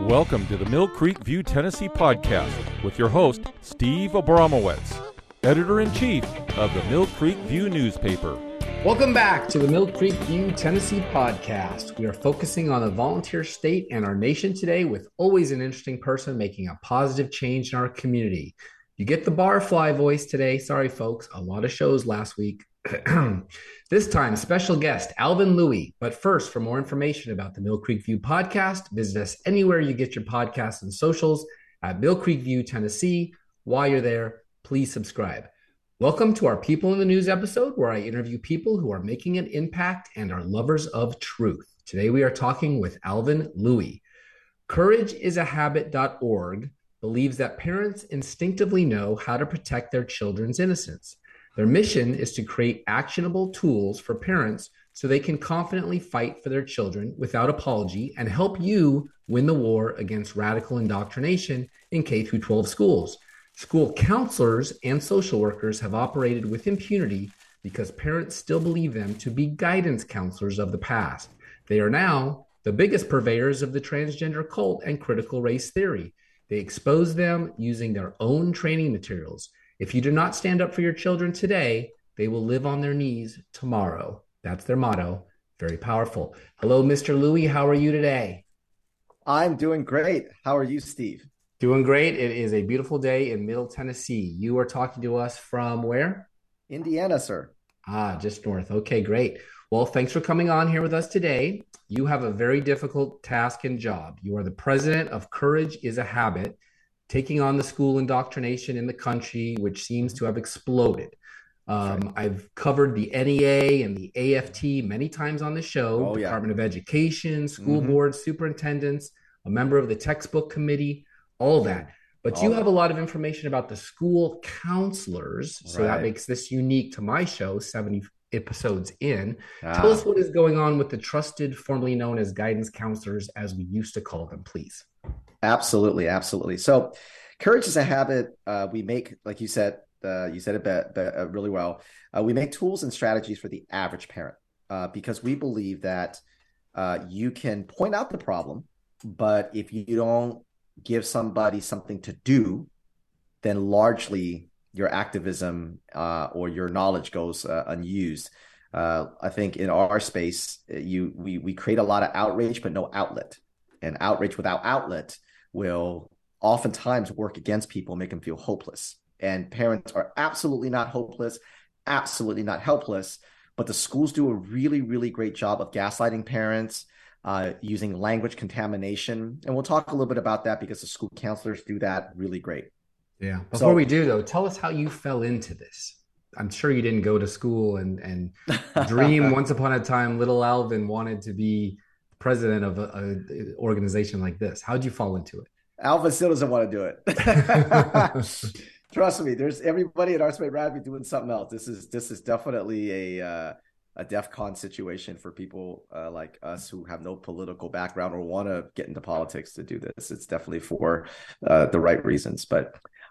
Welcome to the Mill Creek View, Tennessee podcast with your host, Steve Abramowitz, editor-in-chief of the Mill Creek View newspaper. Welcome back to the Mill Creek View, Tennessee podcast. We are focusing on the volunteer state and our nation today with always an interesting person making a positive change in our community. You get the barfly voice today. Sorry, folks. A lot of shows last week. This time, special guest, Alvin Louie. But first, for more information about the Mill Creek View podcast, visit us anywhere you get your podcasts and socials at Mill Creek View, Tennessee. While you're there, please subscribe. Welcome to our People in the News episode, where I interview people who are making an impact and are lovers of truth. Today, we are talking with Alvin Louie. CourageIsAHabit.org believes that parents instinctively know how to protect their children's innocence. Their mission is to create actionable tools for parents so they can confidently fight for their children without apology and help you win the war against radical indoctrination in K-12 schools. School counselors and social workers have operated with impunity because parents still believe them to be guidance counselors of the past. They are now the biggest purveyors of the transgender cult and critical race theory. They expose them using their own training materials. If you do not stand up for your children today, they will live on their knees tomorrow. That's their motto. Very powerful. Hello, Mr. Louie. How are you today? I'm doing great. How are you, Steve? Doing great. It is a beautiful day in Middle Tennessee. You are talking to us from where? Indiana, sir. Just north. Okay, great. Well, thanks for coming on here with us today. You have a very difficult task and job. You are the president of Courage is a Habit, taking on the school indoctrination in the country, which seems to have exploded. I've covered the NEA and the AFT many times on the show, Department of Education, school boards, superintendents, a member of the textbook committee, all that. But you have a lot of information about the school counselors, so that makes this unique to my show, 70 episodes in. Tell us what is going on with the trusted, formerly known as guidance counselors, as we used to call them, please. Absolutely. So Courage is a Habit. We make, like you said it really well. We make tools and strategies for the average parent because we believe that you can point out the problem, but if you don't give somebody something to do, then largely your activism or your knowledge goes unused. I think in our space, we create a lot of outrage, but no outlet. And outrage without outlet will oftentimes work against people, make them feel hopeless. And parents are absolutely not hopeless, absolutely not helpless, but the schools do a really, really great job of gaslighting parents, using language contamination. And we'll talk a little bit about that because the school counselors do that really great. Yeah. Before we do, though, tell us how you fell into this. I'm sure you didn't go to school and dream once upon a time little Alvin wanted to be president of an organization like this. How'd you fall into it? Alvin still doesn't want to do it. Trust me, there's everybody at Arts May Radby doing something else. This is definitely a DEF CON situation for people like us who have no political background or want to get into politics to do this. It's definitely for the right reasons. But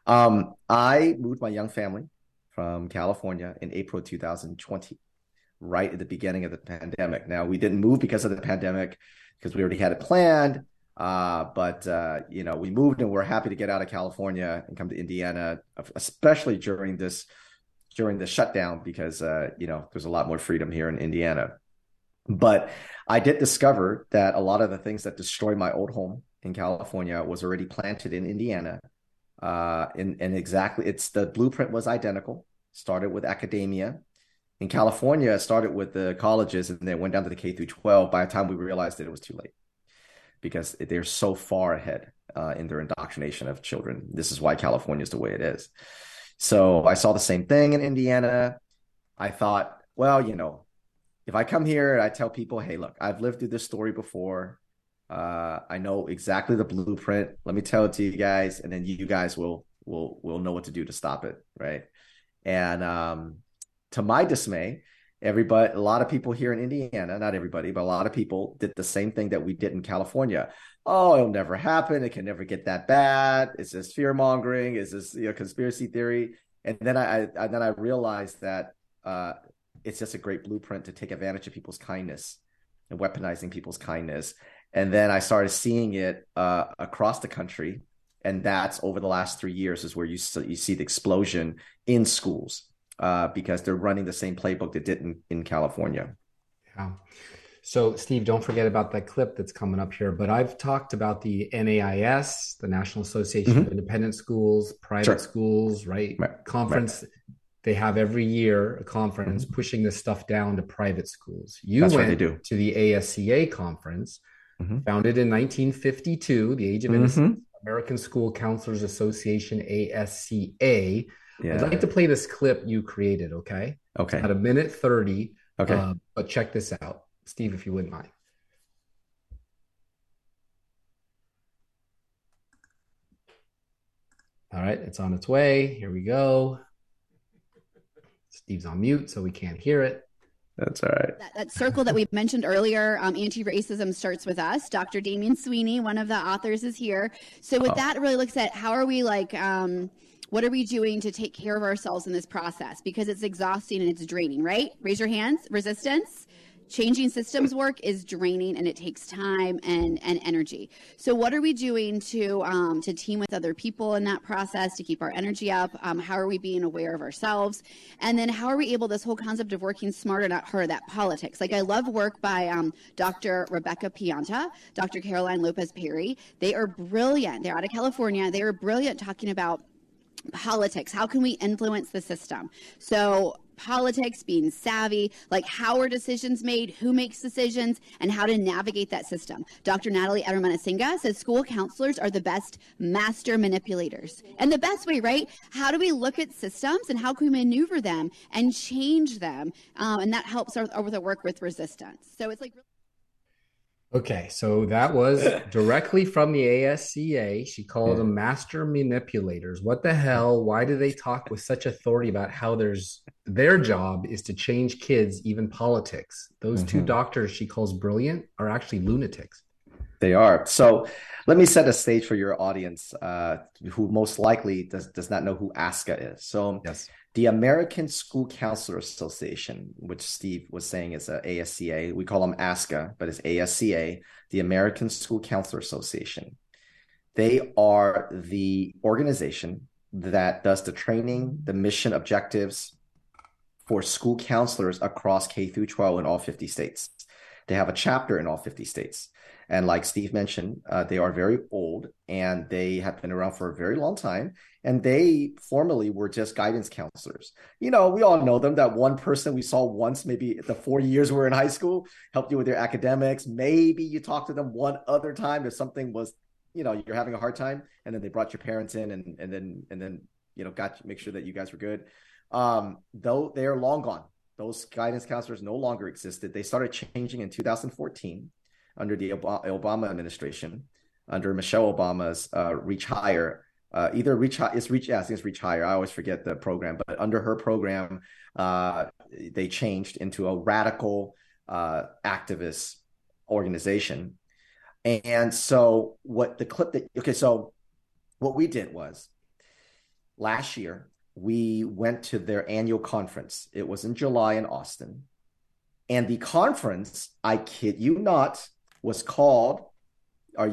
I moved my young family from California in April 2020. Right at the beginning of the pandemic. Now, we didn't move because of the pandemic because we already had it planned. But we moved and we're happy to get out of California and come to Indiana, especially during the shutdown because, there's a lot more freedom here in Indiana. But I did discover that a lot of the things that destroyed my old home in California was already planted in Indiana. And exactly, the blueprint was identical, started with academia. In California, it started with the colleges and then went down to the K through 12. By the time we realized that it was too late because they're so far ahead in their indoctrination of children. This is why California is the way it is. So I saw the same thing in Indiana. I thought, well, if I come here and I tell people, hey, look, I've lived through this story before. I know exactly the blueprint. Let me tell it to you guys, and then you guys will know what to do to stop it, right? And to my dismay, a lot of people here in Indiana, not everybody, but a lot of people did the same thing that we did in California. Oh, it'll never happen. It can never get that bad. It's just fear mongering. It's just conspiracy theory. And then I realized that it's just a great blueprint to take advantage of people's kindness and weaponizing people's kindness. And then I started seeing it across the country. And that's over the last 3 years is where you see the explosion in schools because they're running the same playbook they did in California. Yeah. So, Steve, don't forget about that clip that's coming up here. But I've talked about the NAIS, the National Association of Independent Schools, private schools, right? Conference. Right. They have every year a conference pushing this stuff down to private schools. You went to the ASCA conference, founded in 1952, the Age of Innocence, American School Counselors Association, ASCA. Yeah. I'd like to play this clip you created, okay? Okay. It's at 1:30. Okay. But check this out. Steve, if you wouldn't mind. All right, it's on its way. Here we go. Steve's on mute, so we can't hear it. That's all right. That circle that we mentioned earlier, anti-racism starts with us. Dr. Damien Sweeney, one of the authors, is here. So with that, it really looks at how are we what are we doing to take care of ourselves in this process? Because it's exhausting and it's draining, right? Raise your hands. Resistance. Changing systems work is draining and it takes time and energy. So what are we doing to team with other people in that process to keep our energy up? How are we being aware of ourselves? And then how are we able, this whole concept of working smarter, not harder, that politics. Like I love work by Dr. Rebecca Pianta, Dr. Caroline Lopez Perry. They are brilliant. They're out of California. They are brilliant talking about politics. How can we influence the system? So politics, being savvy, like how are decisions made, who makes decisions, and how to navigate that system. Dr. Natalie Edelman-Asinga says school counselors are the best master manipulators. And the best way, right? How do we look at systems and how can we maneuver them and change them? And that helps with the work with resistance. So it's like... Okay, so that was directly from the ASCA. She called them master manipulators. What the hell? Why do they talk with such authority about how their job is to change kids, even politics? Those two doctors she calls brilliant are actually lunatics. They are. So let me set a stage for your audience who most likely does not know who ASCA is. So yes. The American School Counselor Association, which Steve was saying is a ASCA, we call them ASCA, but it's ASCA, the American School Counselor Association. They are the organization that does the training, the mission objectives for school counselors across K through 12 in all 50 states. They have a chapter in all 50 states. And like Steve mentioned, they are very old and they have been around for a very long time. And they formerly were just guidance counselors. You know, we all know them, that one person we saw once, maybe the 4 years we were in high school, helped you with your academics. Maybe you talked to them one other time if something was, you know, you're having a hard time. And then they brought your parents in and then, you know, make sure that you guys were good. Though they are long gone. Those guidance counselors no longer existed. They started changing in 2014. Under the Obama administration, under Michelle Obama's Reach Higher, I think it's Reach Higher. I always forget the program, but under her program, they changed into a radical activist organization. And so what we did was last year, we went to their annual conference. It was in July in Austin. And the conference, I kid you not, was called, No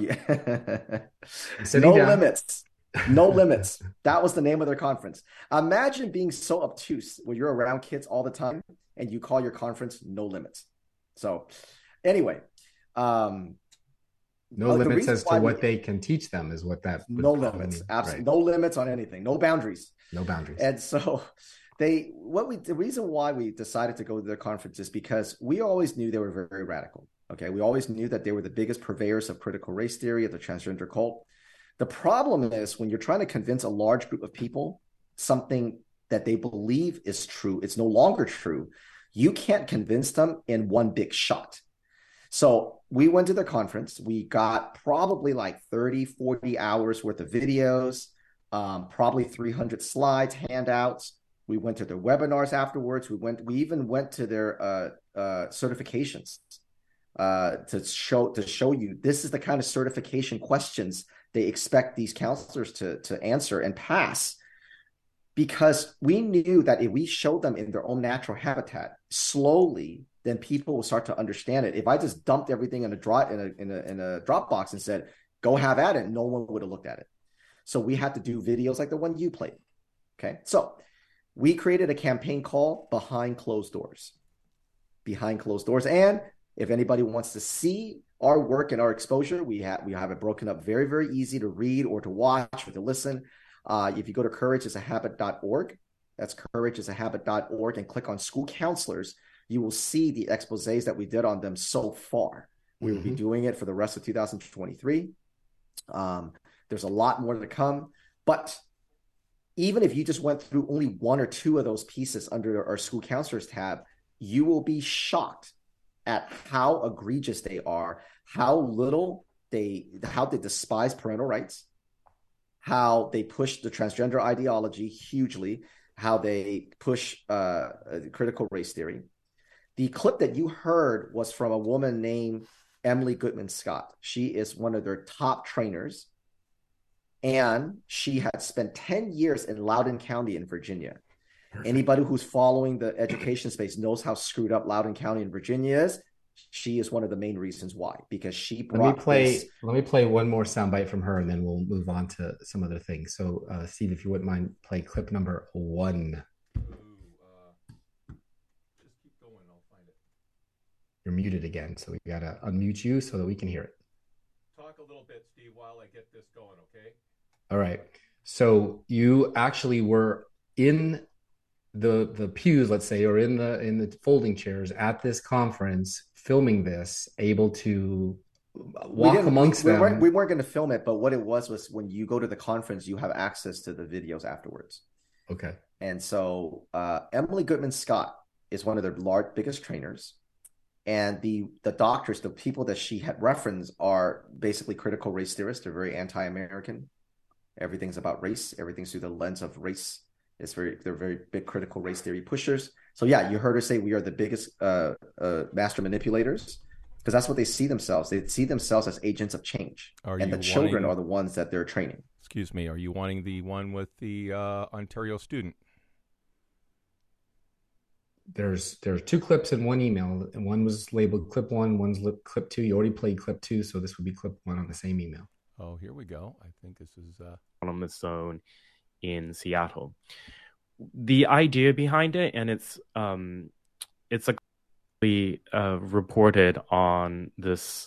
Limits. No Limits. That was the name of their conference. Imagine being so obtuse when you're around kids all the time and you call your conference No Limits. So anyway. No limits as to what they can teach them is what that would No limits. Absolutely. Right. No limits on anything. No boundaries. No boundaries. And so the reason why we decided to go to their conference is because we always knew they were very, very radical. Okay, we always knew that they were the biggest purveyors of critical race theory, of the transgender cult. The problem is when you're trying to convince a large group of people something that they believe is true, it's no longer true. You can't convince them in one big shot. So we went to their conference. We got probably like 30, 40 hours worth of videos, probably 300 slides, handouts. We went to their webinars afterwards. We even went to their certifications. To show you this is the kind of certification questions they expect these counselors to answer and pass, because we knew that if we showed them in their own natural habitat, slowly then people will start to understand it. If I just dumped everything in a Dropbox and said, go have at it, no one would have looked at it. So we had to do videos like the one you played. Okay. So we created a campaign called Behind Closed Doors. Behind Closed Doors. And if anybody wants to see our work and our exposure, we have it broken up very, very easy to read or to watch or to listen. If you go to courageisahabit.org, that's courageisahabit.org, and click on school counselors, you will see the exposés that we did on them so far. We will be doing it for the rest of 2023. There's a lot more to come, but even if you just went through only one or two of those pieces under our school counselors tab, you will be shocked at how egregious they are, how they despise parental rights, how they push the transgender ideology hugely, how they push critical race theory. The clip that you heard was from a woman named Emily Goodman Scott. She is one of their top trainers, and she had spent 10 years in Loudoun County in Virginia. Perfect. Anybody who's following the education space knows how screwed up Loudoun County in Virginia is. She is one of the main reasons why, because she brought Let me play one more soundbite from her, and then we'll move on to some other things. So, Steve, if you wouldn't mind, play clip number 1. Just keep going, I'll find it. You're muted again, so we gotta unmute you so that we can hear it. Talk a little bit, Steve, while I get this going, okay? All right. So you actually were in the pews, let's say, or in the folding chairs at this conference, filming this, able to walk amongst them. We weren't going to film it, but what it was when you go to the conference, you have access to the videos afterwards. Okay. And so Emily Goodman Scott is one of their biggest trainers. And the doctors, the people that she had referenced, are basically critical race theorists. They're very anti-American. Everything's about race. Everything's through the lens of race. They're very big critical race theory pushers. So yeah, you heard her say we are the biggest master manipulators, because that's what they see themselves. They see themselves as agents of change. And the children are the ones that they're training. Excuse me. Are you wanting the one with the Ontario student? There's 2 clips in one email, and one was labeled clip 1, one's clip 2. You already played clip 2, so this would be clip 1 on the same email. Oh, here we go. I think this is autonomous zone in Seattle. The idea behind it, and it's reported on this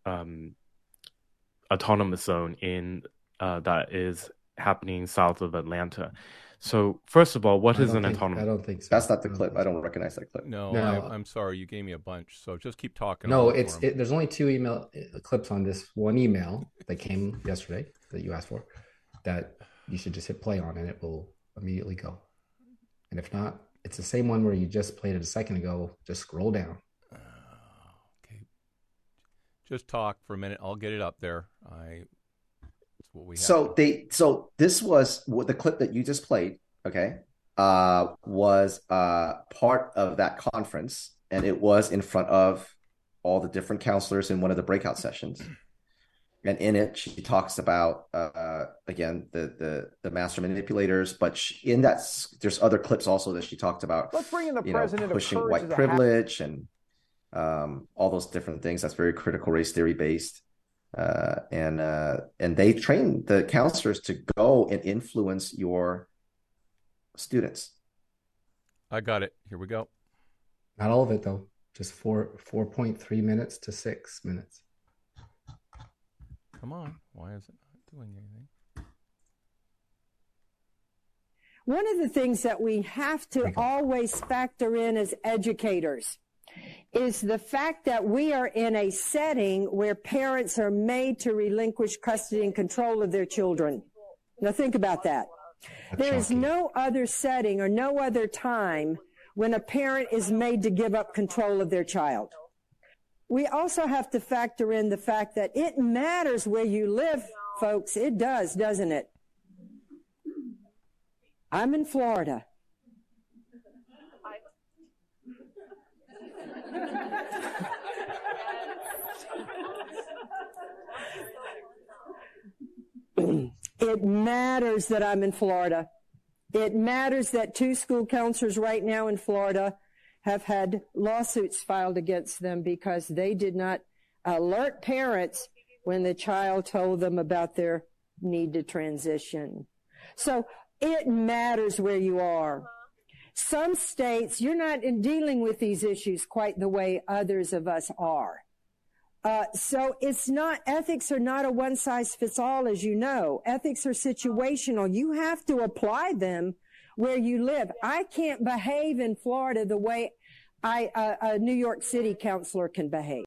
autonomous zone in that is happening south of Atlanta. So first of all, what is an autonomous? I don't think so. That's not the clip. I don't recognize that clip. No. I'm sorry. You gave me a bunch. So just keep talking. No, there's only 2 email clips on this one email that came yesterday that you asked for, that you should just hit play on, and it will immediately go. And if not, it's the same one where you just played it a second ago. Just scroll down. Okay. Just talk for a minute. I'll get it up there. What we have. So this was the clip that you just played, okay, was part of that conference, and it was in front of all the different counselors in one of the breakout sessions. And in it, she talks about again the master manipulators, but in that there's other clips also that she talked about. Let's bring in the president pushing of white privilege and all those different things. That's very critical race theory based. And they train the counselors to go and influence your students. I got it. Here we go. Not all of it though. Just 4.3 minutes to 6 minutes. Come on. Why is it not doing anything? One of the things that we have to always factor in as educators is the fact that we are in a setting where parents are made to relinquish custody and control of their children. Now think about that. There is no other setting or no other time when a parent is made to give up control of their child. We also have to factor in the fact that it matters where you live, folks. It does, doesn't it? I'm in Florida. It matters that I'm in Florida. It matters that 2 school counselors right now in Florida have had lawsuits filed against them because they did not alert parents when the child told them about their need to transition. So it matters where you are. Some states, you're not dealing with these issues quite the way others of us are. So ethics are not a one size fits all, as you know. Ethics are situational. You have to apply them where you live. I can't behave in Florida the way a New York City counselor can behave.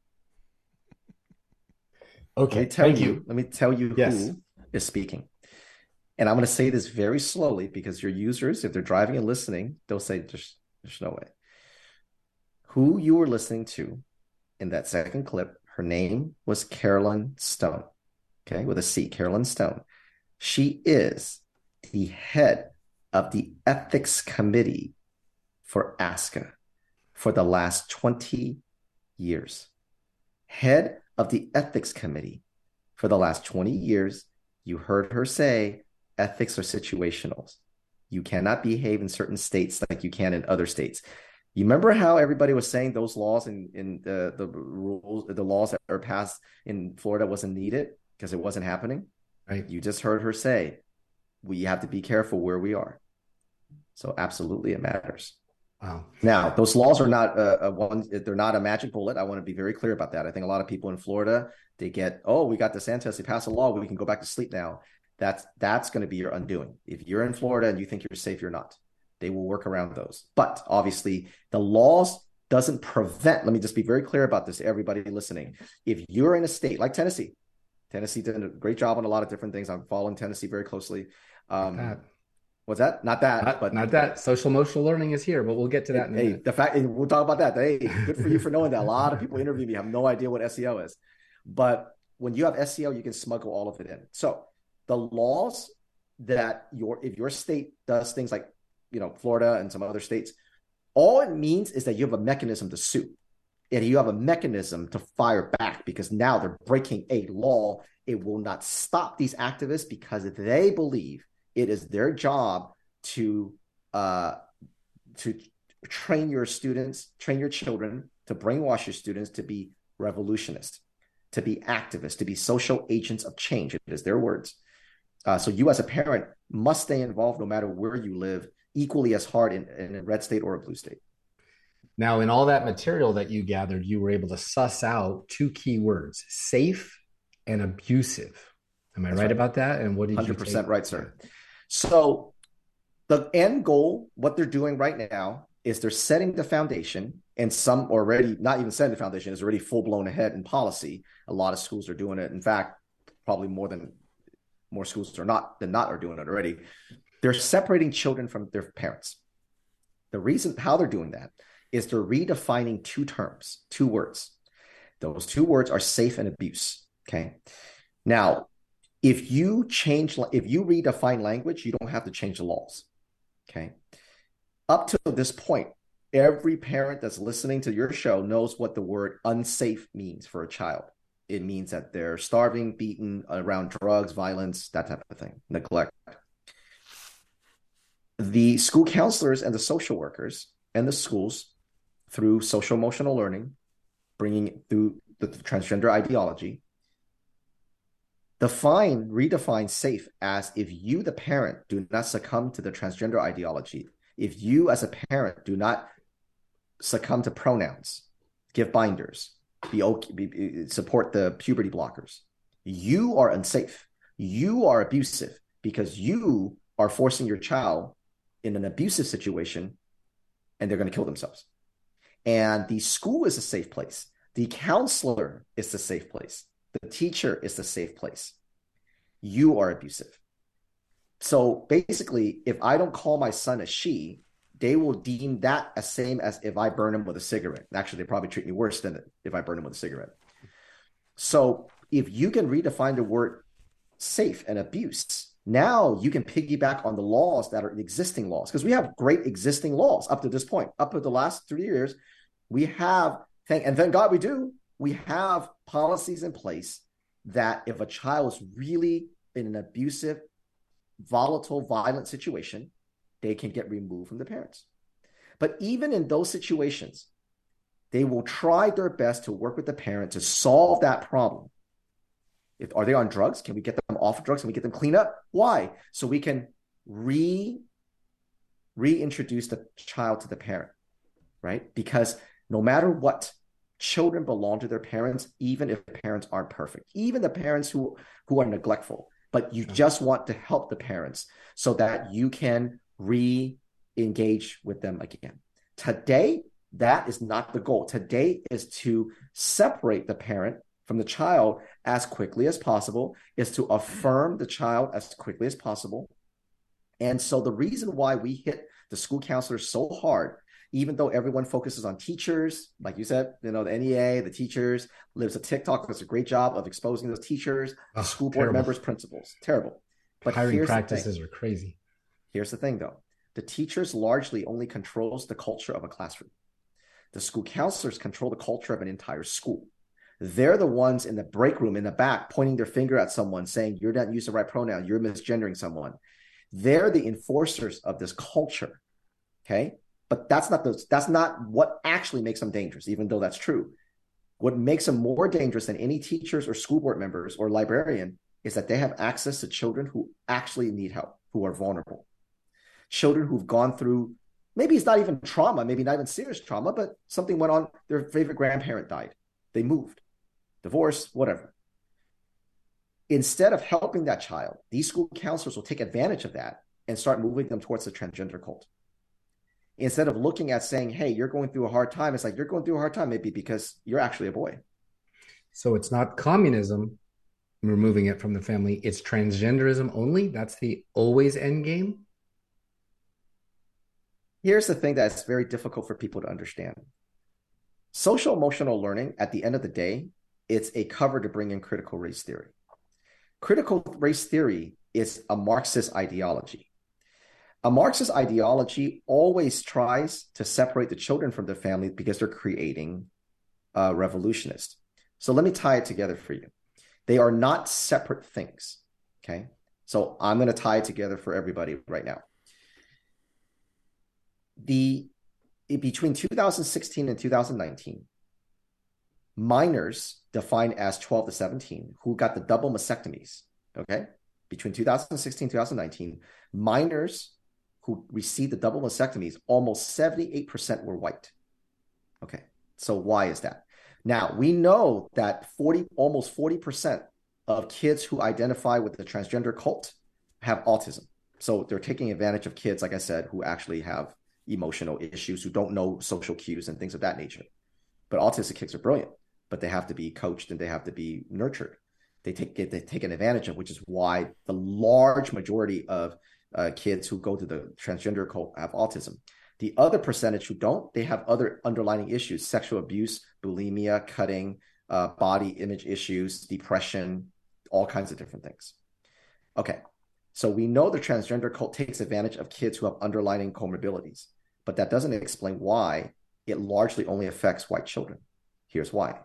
Okay, let me tell you yes. who is speaking. And I'm going to say this very slowly because your users, if they're driving and listening, they'll say, there's no way. Who you were listening to in that second clip, her name was Carolyn Stone, okay, with a C, Carolyn Stone. She is the head of the ethics committee for ASCA for the last 20 years. Head of the ethics committee for the last 20 years. You heard her say ethics are situational. You cannot behave in certain states like you can in other states. You remember how everybody was saying those laws in the rules, the laws that are passed in Florida wasn't needed because it wasn't happening? Right. You just heard her say, we have to be careful where we are. So absolutely it matters. Wow. Now, those laws are not they're not a magic bullet. I want to be very clear about that. I think a lot of people in Florida, they get, we got DeSantis, he passed a law, we can go back to sleep now. That's going to be your undoing. If you're in Florida and you think you're safe, you're not. They will work around those. But obviously, the laws doesn't prevent, let me just be very clear about this to everybody listening. If you're in a state like Tennessee did a great job on a lot of different things. I'm following Tennessee very closely. What's that? Not that. Social emotional learning is here, but we'll get to that in a minute. The fact, we'll talk about that. Hey, good for you for knowing that. A lot of people interview me have no idea what SEO is. But when you have SEO, you can smuggle all of it in. So the laws that if your state does things like, Florida and some other states, all it means is that you have a mechanism to sue. And you have a mechanism to fire back because now they're breaking a law. It will not stop these activists because they believe it is their job to train your students, train your children, to brainwash your students to be revolutionists, to be activists, to be social agents of change. It is their words. So you as a parent must stay involved no matter where you live, equally as hard in a red state or a blue state. Now, in all that material that you gathered, you were able to suss out two key words: safe and abusive. Am I right about that? And what did 100% you 100% right, sir. So the end goal, what they're doing right now is they're setting the foundation, and some already not even setting the foundation, is already full-blown ahead in policy. A lot of schools are doing it. In fact, probably more schools are not doing it already. They're separating children from their parents. The reason how they're doing that is they're redefining two words. Those two words are safe and abuse. Okay. Now, if you redefine language, you don't have to change the laws. Okay. Up to this point, every parent that's listening to your show knows what the word unsafe means for a child. It means that they're starving, beaten, around drugs, violence, that type of thing, neglect. The school counselors and the social workers and the schools, through social emotional learning, bringing through the transgender ideology, redefine safe as if you, the parent, do not succumb to the transgender ideology, if you as a parent do not succumb to pronouns, give binders, support the puberty blockers, you are unsafe. You are abusive because you are forcing your child in an abusive situation and they're going to kill themselves. And the school is a safe place. The counselor is the safe place. The teacher is the safe place. You are abusive. So basically, if I don't call my son a she, they will deem that as same as if I burn him with a cigarette. Actually, they probably treat me worse than if I burn him with a cigarette. So if you can redefine the word safe and abuse, now you can piggyback on the laws that are existing laws, because we have great existing laws up to this point. Up to the last 3 years, we have, and thank God we have policies in place that if a child is really in an abusive, volatile, violent situation, they can get removed from the parents. But even in those situations, they will try their best to work with the parent to solve that problem. Are they on drugs? Can we get them off of drugs? Can we get them cleaned up? Why? So we can reintroduce the child to the parent, right? Because no matter what, children belong to their parents, even if parents aren't perfect, even the parents who are neglectful, but you just want to help the parents so that you can re-engage with them again. Today, that is not the goal. Today is to separate the parent from the child as quickly as possible, is to affirm the child as quickly as possible. And so the reason why we hit the school counselors so hard, even though everyone focuses on teachers, like you said, the NEA, the teachers, there's a TikTok does a great job of exposing those teachers, school board members, principals. Terrible. But hiring practices are crazy. Here's the thing, though. The teachers largely only controls the culture of a classroom. The school counselors control the culture of an entire school. They're the ones in the break room in the back pointing their finger at someone saying, you're not using the right pronoun, you're misgendering someone. They're the enforcers of this culture, okay? But that's not what actually makes them dangerous, even though that's true. What makes them more dangerous than any teachers or school board members or librarian is that they have access to children who actually need help, who are vulnerable. Children who've gone through, maybe it's not even trauma, maybe not even serious trauma, but something went on, their favorite grandparent died. They moved, divorced, whatever. Instead of helping that child, these school counselors will take advantage of that and start moving them towards the transgender cult. Instead of looking at saying, hey, you're going through a hard time, it's like, you're going through a hard time maybe because you're actually a boy. So it's not communism, removing it from the family. It's transgenderism only. That's the always end game. Here's the thing that's very difficult for people to understand. Social emotional learning, at the end of the day, it's a cover to bring in critical race theory. Critical race theory is a Marxist ideology. A Marxist ideology always tries to separate the children from the family because they're creating revolutionists. So let me tie it together for you. They are not separate things, okay? So I'm going to tie it together for everybody right now. Between 2016 and 2019, minors defined as 12 to 17 who got the double mastectomies, okay? Between 2016 and 2019, minors who received the double mastectomies, almost 78% were white. Okay, so why is that? Now, we know that almost 40% of kids who identify with the transgender cult have autism. So they're taking advantage of kids, like I said, who actually have emotional issues, who don't know social cues and things of that nature. But autistic kids are brilliant, but they have to be coached and they have to be nurtured. They take an advantage of, which is why the large majority of kids who go to the transgender cult have autism. The other percentage who don't, they have other underlying issues: sexual abuse, bulimia, cutting, body image issues, depression, all kinds of different things. Okay, so we know the transgender cult takes advantage of kids who have underlying comorbidities, but that doesn't explain why it largely only affects white children. Here's why.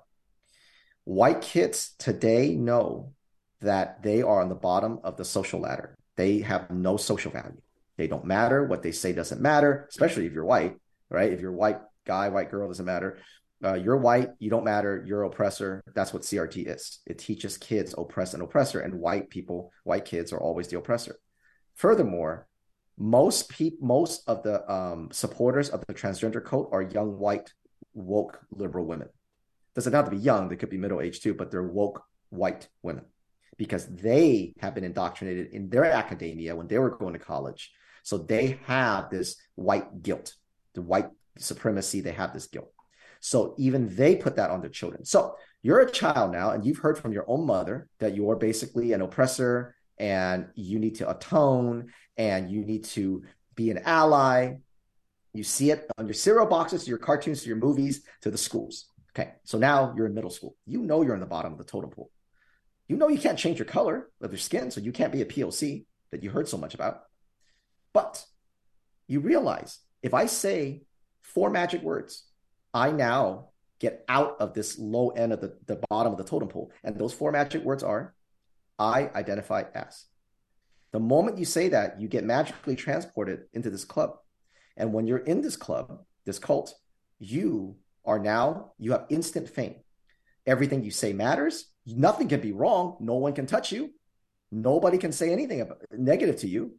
White kids today know that they are on the bottom of the social ladder. They have no social value. They don't matter. What they say doesn't matter, especially if you're white, right? If you're a white guy, white girl, doesn't matter. You're white, you don't matter, you're oppressor. That's what CRT is. It teaches kids oppress and oppressor, and white kids are always the oppressor. Furthermore, most of the supporters of the transgender cult are young, white, woke, liberal women. Doesn't have to be young, they could be middle-aged too, but they're woke, white women, because they have been indoctrinated in their academia when they were going to college. So they have this white guilt, the white supremacy, they have this guilt. So even they put that on their children. So you're a child now, and you've heard from your own mother that you're basically an oppressor and you need to atone and you need to be an ally. You see it on your cereal boxes, to your cartoons, to your movies, to the schools. Okay, so now you're in middle school. You know you're in the bottom of the totem pole. You know you can't change your color of your skin, so you can't be a POC that you heard so much about. But you realize if I say 4 magic words, I now get out of this low end of the bottom of the totem pole. And those 4 magic words are, I identify as. The moment you say that, you get magically transported into this club. And when you're in this club, this cult, you have instant fame. Everything you say matters. Nothing can be wrong. No one can touch you. Nobody can say anything negative to you.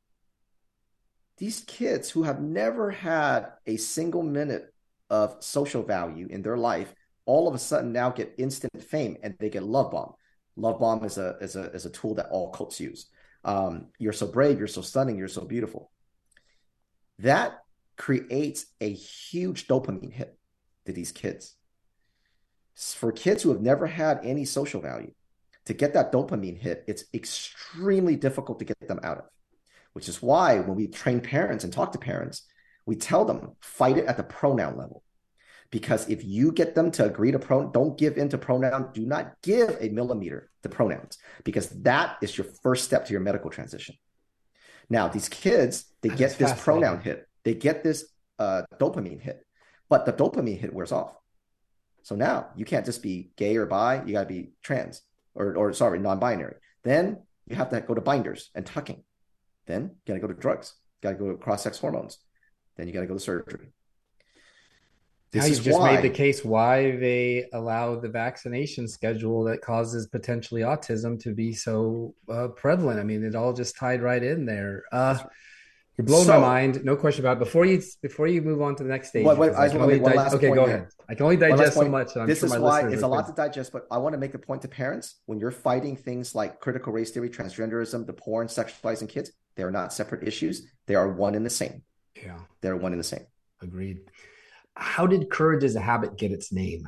These kids who have never had a single minute of social value in their life, all of a sudden now get instant fame, and they get love bomb. Love bomb is a tool that all cults use. You're so brave, you're so stunning, you're so beautiful. That creates a huge dopamine hit to these kids. For kids who have never had any social value, to get that dopamine hit, it's extremely difficult to get them out of, which is why when we train parents and talk to parents, we tell them, fight it at the pronoun level. Because if you get them to agree to don't give in to pronoun, do not give a millimeter to pronouns, because that is your first step to your medical transition. Now, these kids, they get this pronoun hit, they get this dopamine hit, but the dopamine hit wears off. So now you can't just be gay or bi, you got to be trans or non-binary. Then you have to go to binders and tucking. Then you got to go to drugs, got to go to cross-sex hormones. Then you got to go to surgery. Now you've just made the case why they allow the vaccination schedule that causes potentially autism to be so prevalent. I mean, it all just tied right in there. You're blowing my mind, no question about it. Before you move on to the next stage, okay, go ahead. I can only digest so much. This is why it's a lot to digest, but I want to make the point to parents: when you're fighting things like critical race theory, transgenderism, the porn, sexualizing kids, they are not separate issues. They are one and the same. Yeah, they're one and the same. Agreed. How did Courage as a Habit get its name?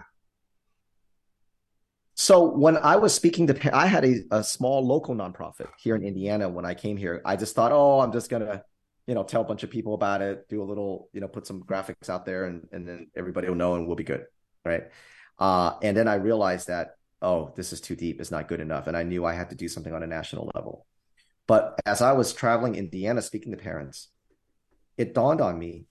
So when I was speaking to, I had a small local nonprofit here in Indiana. When I came here, I just thought, I'm just going to, tell a bunch of people about it, do a little, put some graphics out there, and then everybody will know and we'll be good. Right. And then I realized that, this is too deep. It's not good enough. And I knew I had to do something on a national level. But as I was traveling Indiana, speaking to parents, it dawned on me,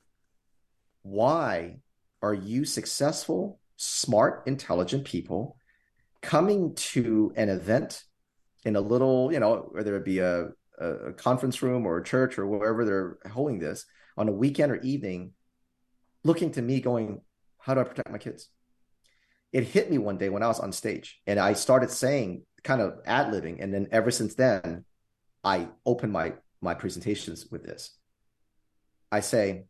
why are you successful, smart, intelligent people coming to an event in a little, whether it be a conference room or a church or wherever they're holding this on a weekend or evening, looking to me going, how do I protect my kids? It hit me one day when I was on stage and I started saying, kind of ad-libbing. And then ever since then, I opened my presentations with this. I say,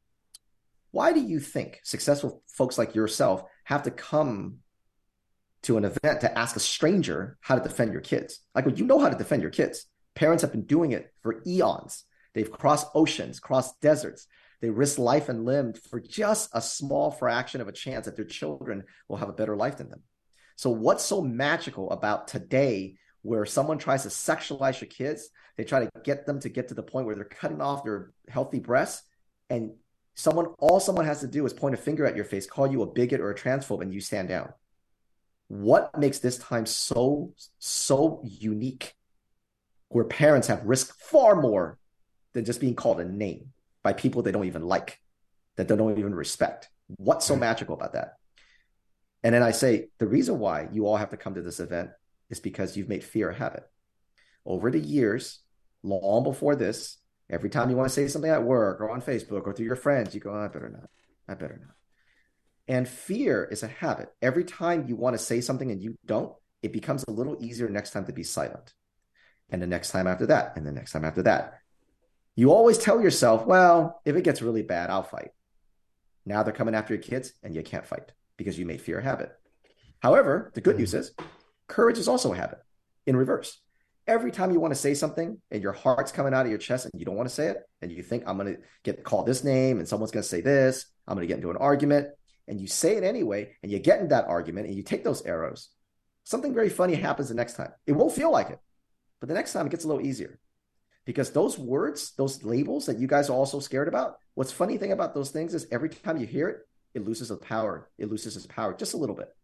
why do you think successful folks like yourself have to come to an event to ask a stranger how to defend your kids? Like, well, you know how to defend your kids. Parents have been doing it for eons. They've crossed oceans, crossed deserts. They risk life and limb for just a small fraction of a chance that their children will have a better life than them. So what's so magical about today where someone tries to sexualize your kids? They try to get them to get to the point where they're cutting off their healthy breasts, and all someone has to do is point a finger at your face, call you a bigot or a transphobe, and you stand down. What makes this time so unique, where parents have risked far more than just being called a name by people they don't even like, that they don't even respect? What's so magical about that? And then I say, the reason why you all have to come to this event is because you've made fear a habit. Over the years, long before this, every time you want to say something at work or on Facebook or through your friends, you go, I better not. And fear is a habit. Every time you want to say something and you don't, it becomes a little easier next time to be silent. And the next time after that, and the next time after that. You always tell yourself, well, if it gets really bad, I'll fight. Now they're coming after your kids and you can't fight because you made fear a habit. However, the good news is courage is also a habit in reverse. Every time you want to say something and your heart's coming out of your chest and you don't want to say it, and you think, I'm going to get called this name and someone's going to say this, I'm going to get into an argument, and you say it anyway, and you get in that argument and you take those arrows, something very funny happens the next time. It won't feel like it, but the next time it gets a little easier. Because those words, those labels that you guys are all so scared about, what's funny thing about those things is every time you hear it, it loses its power. It loses its power just a little bit.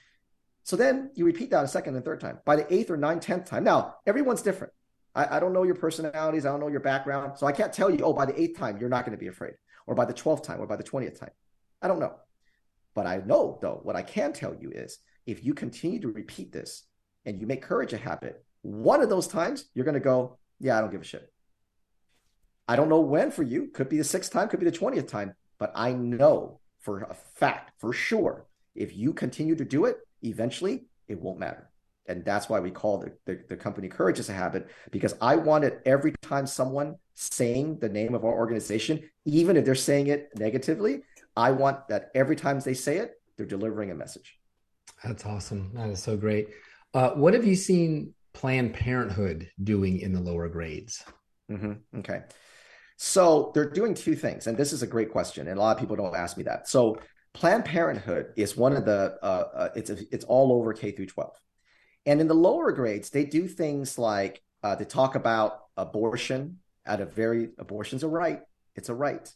So then you repeat that a second and third time. By the 8th or 9th, 10th time. Now, everyone's different. I don't know your personalities. I don't know your background. So I can't tell you, by the 8th time, you're not going to be afraid. Or by the 12th time, or by the 20th time. I don't know. But I know, though, what I can tell you is if you continue to repeat this and you make courage a habit, one of those times you're going to go, yeah, I don't give a shit. I don't know when for you. Could be the 6th time, could be the 20th time. But I know for a fact, for sure, if you continue to do it, eventually it won't matter. And that's why we call the company Courage is a Habit, because I wanted every time someone saying the name of our organization, even if they're saying it negatively, I want that every time they say it, they're delivering a message. That's awesome. That is so great. What have you seen Planned Parenthood doing in the lower grades? Mm-hmm. Okay. So they're doing 2 things. And this is a great question. And a lot of people don't ask me that. So Planned Parenthood is one of the, it's all over K through 12. And in the lower grades, they do things like they talk about abortion abortion's a right. It's a right.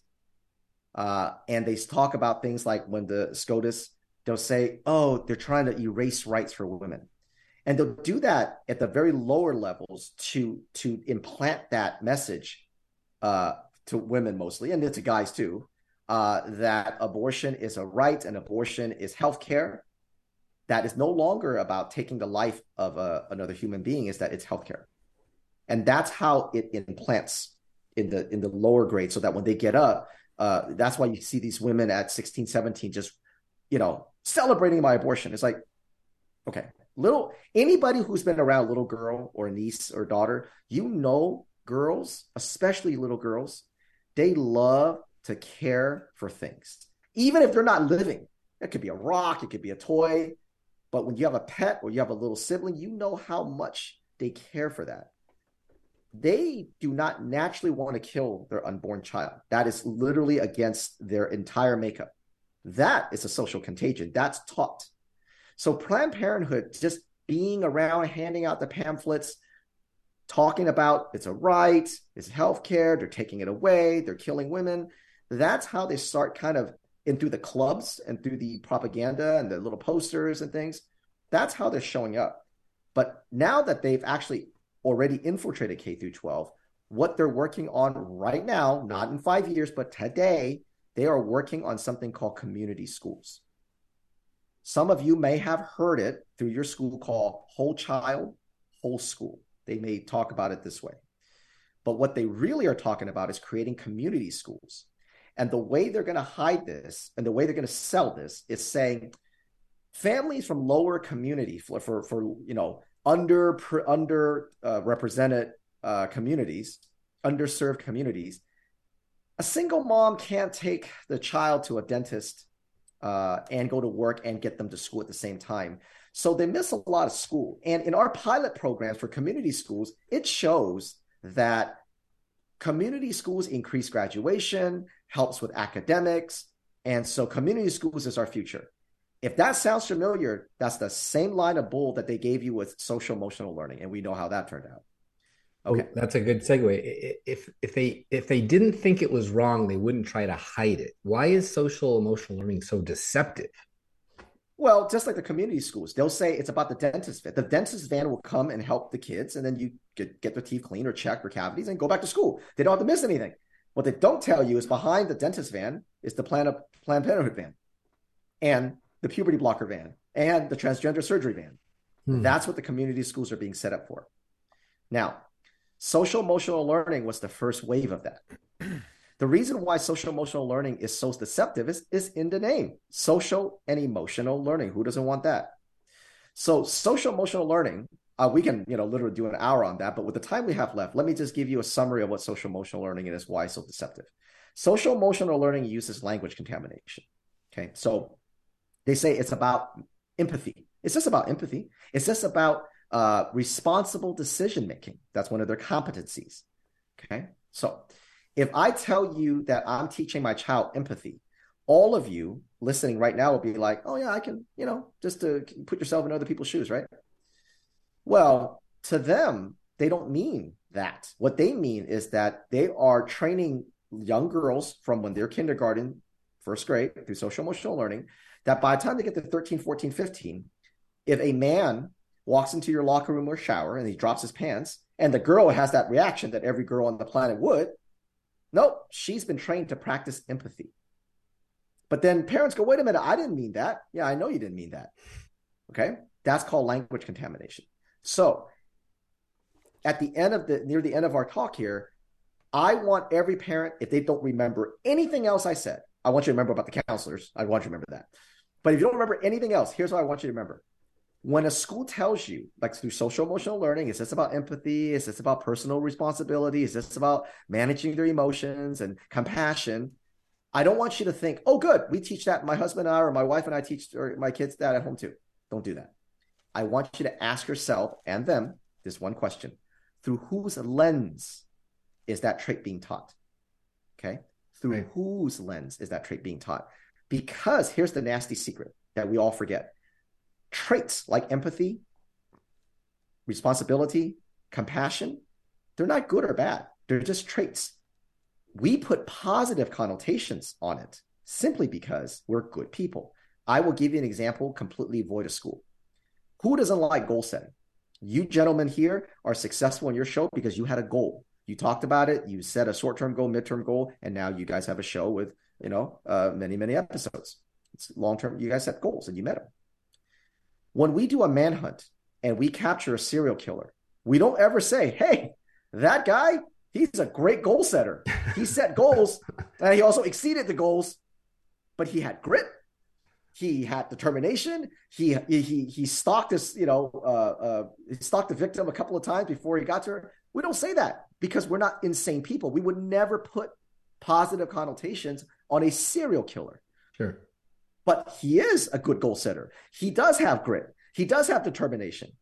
And they talk about things like when the SCOTUS, they'll say, oh, they're trying to erase rights for women. And they'll do that at the very lower levels to implant that message to women mostly, and to guys too, that abortion is a right and abortion is healthcare. That is no longer about taking the life of another human being, is that it's healthcare. And that's how it implants in the lower grade, so that when they get up, that's why you see these women at 16, 17 just, celebrating my abortion. It's like, okay, anybody who's been around a little girl or niece or daughter, girls, especially little girls, they love to care for things, even if they're not living. It could be a rock, it could be a toy. But when you have a pet or you have a little sibling, you know how much they care for that. They do not naturally want to kill their unborn child. That is literally against their entire makeup. That is a social contagion. That's taught. So Planned Parenthood, just being around, handing out the pamphlets, talking about it's a right, it's healthcare, they're taking it away, they're killing women. That's how they start kind of in through the clubs and through the propaganda and the little posters and things. That's how they're showing up. But now that they've actually already infiltrated K through 12, what they're working on right now, not in 5 years, but today, they are working on something called community schools. Some of you may have heard it through your school called Whole Child, Whole School. They may talk about it this way. But what they really are talking about is creating community schools. And the way they're going to hide this and the way they're going to sell this is saying families from lower community for underrepresented communities, underserved communities, a single mom can't take the child to a dentist and go to work and get them to school at the same time. So they miss a lot of school. And in our pilot programs for community schools, it shows that community schools increase graduation, helps with academics. And so community schools is our future. If that sounds familiar, that's the same line of bull that they gave you with social emotional learning. And we know how that turned out. Okay. Oh, that's a good segue. If they didn't think it was wrong, they wouldn't try to hide it. Why is social emotional learning so deceptive? Well, just like the community schools, they'll say it's about the dentist van. The dentist van will come and help the kids, and then you get their teeth cleaned or checked for cavities and go back to school. They don't have to miss anything. What they don't tell you is behind the dentist van is the Planned Parenthood van and the puberty blocker van and the transgender surgery van. That's what the community schools are being set up for. Now, social emotional learning was the first wave of that. The reason why social emotional learning is so deceptive is in the name, social and emotional learning. Who doesn't want that? So social emotional learning, we can literally do an hour on that, but with the time we have left, let me just give you a summary of what social emotional learning is, why it's so deceptive. Social emotional learning uses language contamination. Okay, so they say it's about empathy. It's just about empathy. It's just about responsible decision making. That's one of their competencies. Okay, so if I tell you that I'm teaching my child empathy, all of you listening right now will be like, oh yeah, I can, just to put yourself in other people's shoes, right? Well, to them, they don't mean that. What they mean is that they are training young girls from when they're kindergarten, first grade, through social emotional learning, that by the time they get to 13, 14, 15, if a man walks into your locker room or shower and he drops his pants, and the girl has that reaction that every girl on the planet would, nope, she's been trained to practice empathy. But then parents go, wait a minute, I didn't mean that. Yeah, I know you didn't mean that. Okay, that's called language contamination. So at the end of near the end of our talk here, I want every parent, if they don't remember anything else I said, I want you to remember about the counselors. I want you to remember that. But if you don't remember anything else, here's what I want you to remember. When a school tells you, like through social emotional learning, is this about empathy? Is this about personal responsibility? Is this about managing their emotions and compassion? I don't want you to think, oh, good, we teach that. My husband and I, or my wife and I teach my kids that at home too. Don't do that. I want you to ask yourself and them this one question. Through whose lens is that trait being taught? Okay. Through whose lens is that trait being taught? Because here's the nasty secret that we all forget. Traits like empathy, responsibility, compassion, they're not good or bad. They're just traits. We put positive connotations on it simply because we're good people. I will give you an example completely void of school. Who doesn't like goal setting? You gentlemen here are successful in your show because you had a goal. You talked about it. You set a short-term goal, midterm goal, and now you guys have a show with, many, many episodes. It's long-term. You guys set goals and you met them. When we do a manhunt and we capture a serial killer, we don't ever say, hey, that guy, he's a great goal setter. He set goals and he also exceeded the goals, but he had grit. He had determination. He stalked this, he stalked the victim a couple of times before he got to her. We don't say that because we're not insane people. We would never put positive connotations on a serial killer. Sure. But he is a good goal setter. He does have grit. He does have determination.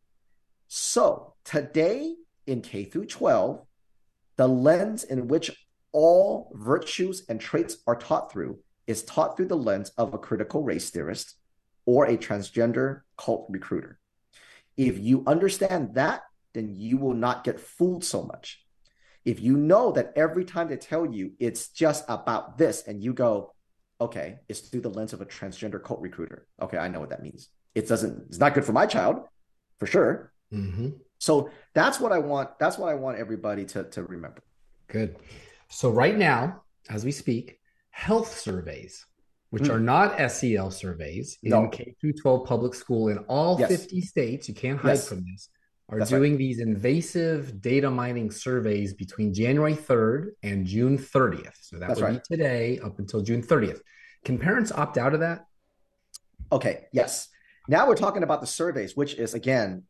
So today in K through 12, the lens in which all virtues and traits are taught through is taught through the lens of a critical race theorist or a transgender cult recruiter. If you understand that, then you will not get fooled so much. If you know that every time they tell you it's just about this and you go, okay, it's through the lens of a transgender cult recruiter. Okay, I know what that means. It's not good for my child, for sure. Mm-hmm. So that's what I want. That's what I want everybody to remember. Good. So right now, as we speak, health surveys, which are not SEL surveys in K through 12 public school in all 50 states, you can't hide from this, are doing these invasive data mining surveys between January 3rd and June 30th. So that would be today up until June 30th. Can parents opt out of that? Okay, yes. Now we're talking about the surveys, which is, again,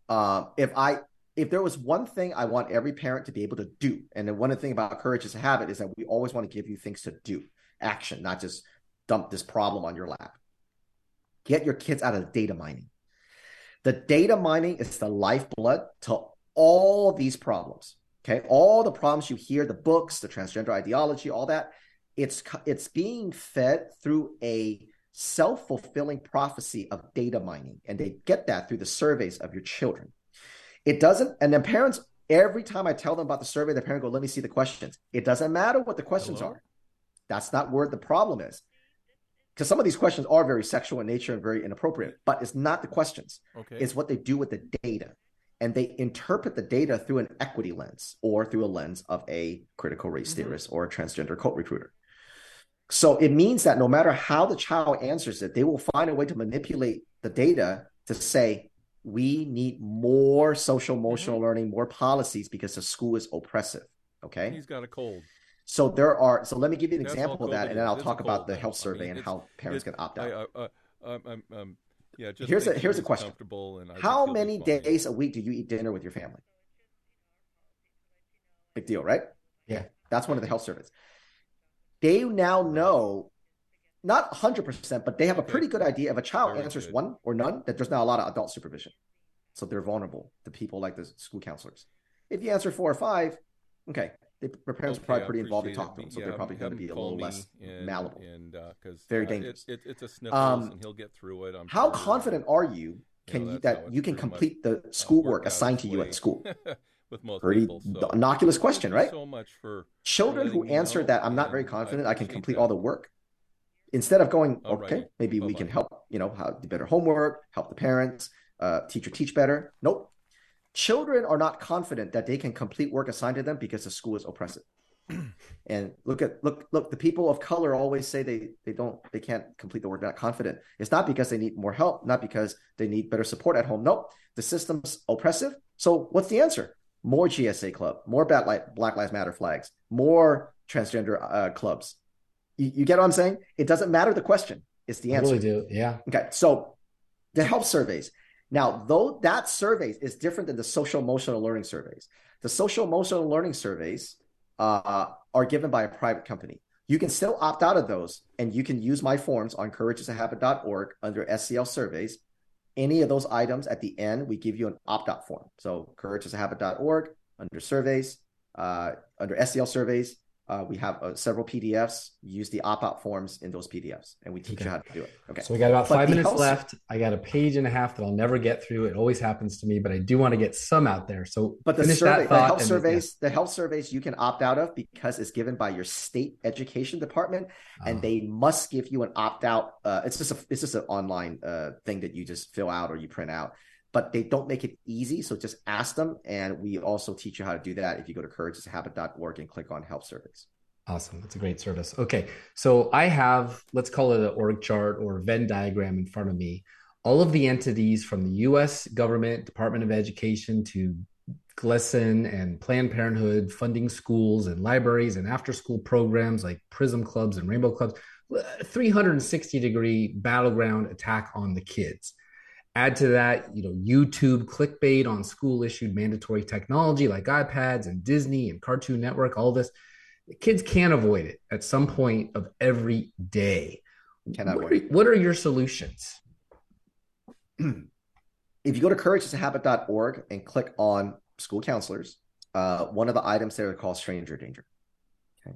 if there was one thing I want every parent to be able to do, and then one thing about Courage is a Habit is that we always want to give you things to do, action, not just dump this problem on your lap. Get your kids out of data mining. The data mining is the lifeblood to all these problems. Okay, all the problems you hear, the books, the transgender ideology, all that, it's being fed through a self-fulfilling prophecy of data mining, and they get that through the surveys of your children. It doesn't, and then parents, every time I tell them about the survey, the parent go, let me see the questions. It doesn't matter what the questions are. That's not where the problem is. Because some of these questions are very sexual in nature and very inappropriate, but it's not the questions. Okay. It's what they do with the data. And they interpret the data through an equity lens or through a lens of a critical race theorist or a transgender cult recruiter. So it means that no matter how the child answers it, they will find a way to manipulate the data to say, we need more social emotional learning, more policies because the school is oppressive. Okay. He's got a cold. So let me give you an example of that, and then I'll talk about the health survey and how parents can opt out. Just here's a question. How many days a week do you eat dinner with your family? Big deal, right? Yeah. That's one of the health surveys. They now know, not 100%, but they have a pretty good idea if a child answers one or none, that there's not a lot of adult supervision. So they're vulnerable to people like the school counselors. If you answer 4 or 5, okay. Their parents are probably pretty involved to talk to them, so they're probably going to be a little less malleable. And very dangerous. It's a sniffles, and he'll get through it. How confident are you that you can complete the schoolwork assigned to you at school? With most pretty people, so. Innocuous question, right? So much for children who answered that, I'm not very confident I can complete all the work. Instead of going, okay, maybe we can help, how do better homework, help the parents, teacher teach better. Nope. Children are not confident that they can complete work assigned to them because the school is oppressive. And look, the people of color always say they can't complete the work. They're not confident. It's not because they need more help, not because they need better support at home. Nope. The system's oppressive. So what's the answer? more GSA club, more Black Lives Matter flags, more transgender clubs. You get what I'm saying? It doesn't matter the question. It's the answer. I really do. Yeah. Okay. So the health surveys. Now, though that surveys is different than the social emotional learning surveys. The social emotional learning surveys are given by a private company. You can still opt out of those, and you can use my forms on courageasahabit.org under SCL surveys. Any of those items at the end, we give you an opt-out form. So courageasahabit.org under surveys, under SCL surveys, we have several PDFs. Use the opt-out forms in those PDFs, and we teach you how to do it. Okay. So we got about 5 minutes left. I got a page and a half that I'll never get through. It always happens to me, but I do want to get some out there. So but the survey, the health surveys you can opt out of because it's given by your state education department, and they must give you an opt-out. It's just an online thing that you just fill out or you print out. But they don't make it easy, so just ask them. And we also teach you how to do that if you go to courageasahabit.org and click on Help Surveys. Awesome. That's a great service. Okay. So I have, let's call it an org chart or Venn diagram in front of me. All of the entities from the U.S. government, Department of Education to GLSEN and Planned Parenthood, funding schools and libraries and after-school programs like PRISM clubs and Rainbow clubs, 360-degree battleground attack on the kids. Add to that, YouTube clickbait on school-issued mandatory technology like iPads and Disney and Cartoon Network, all this. Kids can't avoid it at some point of every day. What are your solutions? If you go to courageasahabit.org and click on school counselors, one of the items there is called stranger danger. Okay.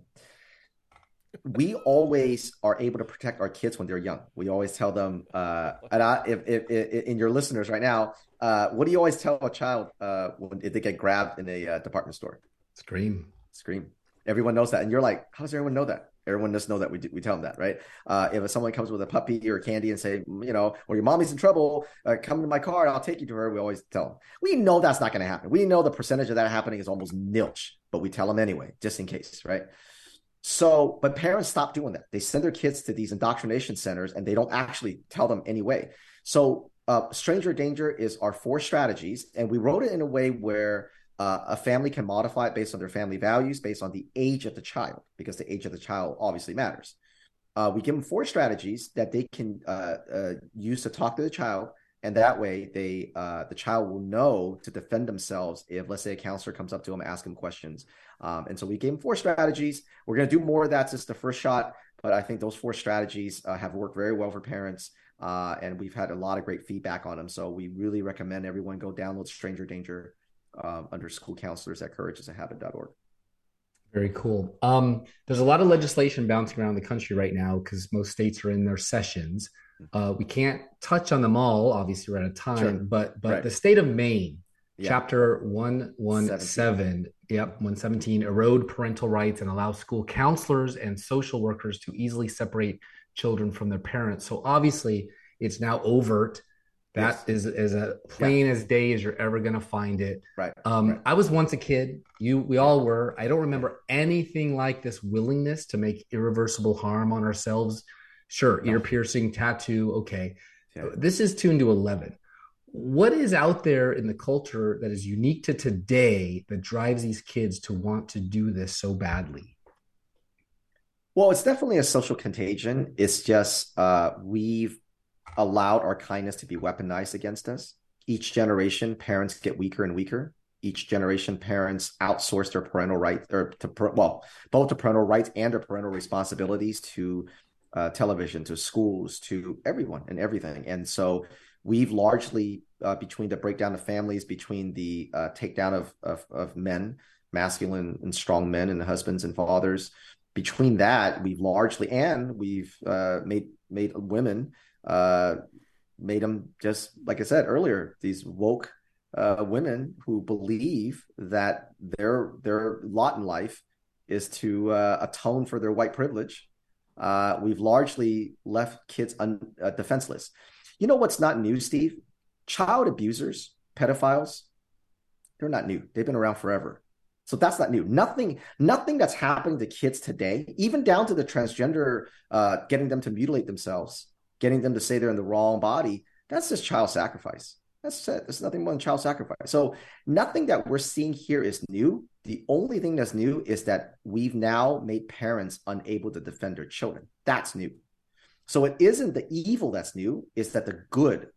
We always are able to protect our kids when they're young. We always tell them, if in your listeners right now, what do you always tell a child if they get grabbed in a department store? Scream. Everyone knows that. And you're like, how does everyone know that? Everyone just know that we tell them that, right? If someone comes with a puppy or candy and say, or your mommy's in trouble, come to my car, I'll take you to her. We always tell them. We know that's not going to happen. We know the percentage of that happening is almost nilch, but we tell them anyway, just in case, right? So, but parents stop doing that. They send their kids to these indoctrination centers and they don't actually tell them anyway. So stranger danger is our 4 strategies. And we wrote it in a way where a family can modify it based on their family values, based on the age of the child, because the age of the child obviously matters. We give them 4 strategies that they can use to talk to the child. And that way the child will know to defend themselves if, let's say, a counselor comes up to them, ask them questions. And so we gave them 4 strategies. We're going to do more of that since the first shot, but I think those 4 strategies have worked very well for parents. And we've had a lot of great feedback on them. So we really recommend everyone go download Stranger Danger under school counselors at courageasahabit.org. Very cool. There's a lot of legislation bouncing around the country right now because most states are in their sessions. We can't touch on them all. Obviously, we're out of time, sure. but right. The state of Maine, Chapter 117, 117, erode parental rights and allow school counselors and social workers to easily separate children from their parents. So obviously, it's now overt. That is a plain as day as you're ever going to find it. Right. I was once a kid. We all were. I don't remember anything like this willingness to make irreversible harm on ourselves. Sure, ear piercing, tattoo. Okay. Yeah. This is tuned to 11. What is out there in the culture that is unique to today that drives these kids to want to do this so badly? Well, it's definitely a social contagion. It's just we've allowed our kindness to be weaponized against us. Each generation, parents get weaker and weaker. Each generation, parents outsource their parental rights, both the parental rights and their parental responsibilities to television, to schools, to everyone and everything. And so we've largely, between the breakdown of families, between the takedown of men, masculine and strong men and husbands and fathers, between that, we've largely, and we've made women, made them, just like I said earlier, these woke women who believe that their lot in life is to atone for their white privilege. We've largely left kids defenseless. You know what's not new, Steve? Child abusers, pedophiles, they're not new. They've been around forever. So that's not new. Nothing that's happening to kids today, even down to the transgender, getting them to mutilate themselves, getting them to say they're in the wrong body, that's just child sacrifice. That's it. There's nothing more than child sacrifice. So nothing that we're seeing here is new. The only thing that's new is that we've now made parents unable to defend their children. That's new. So it isn't the evil that's new, it's that the good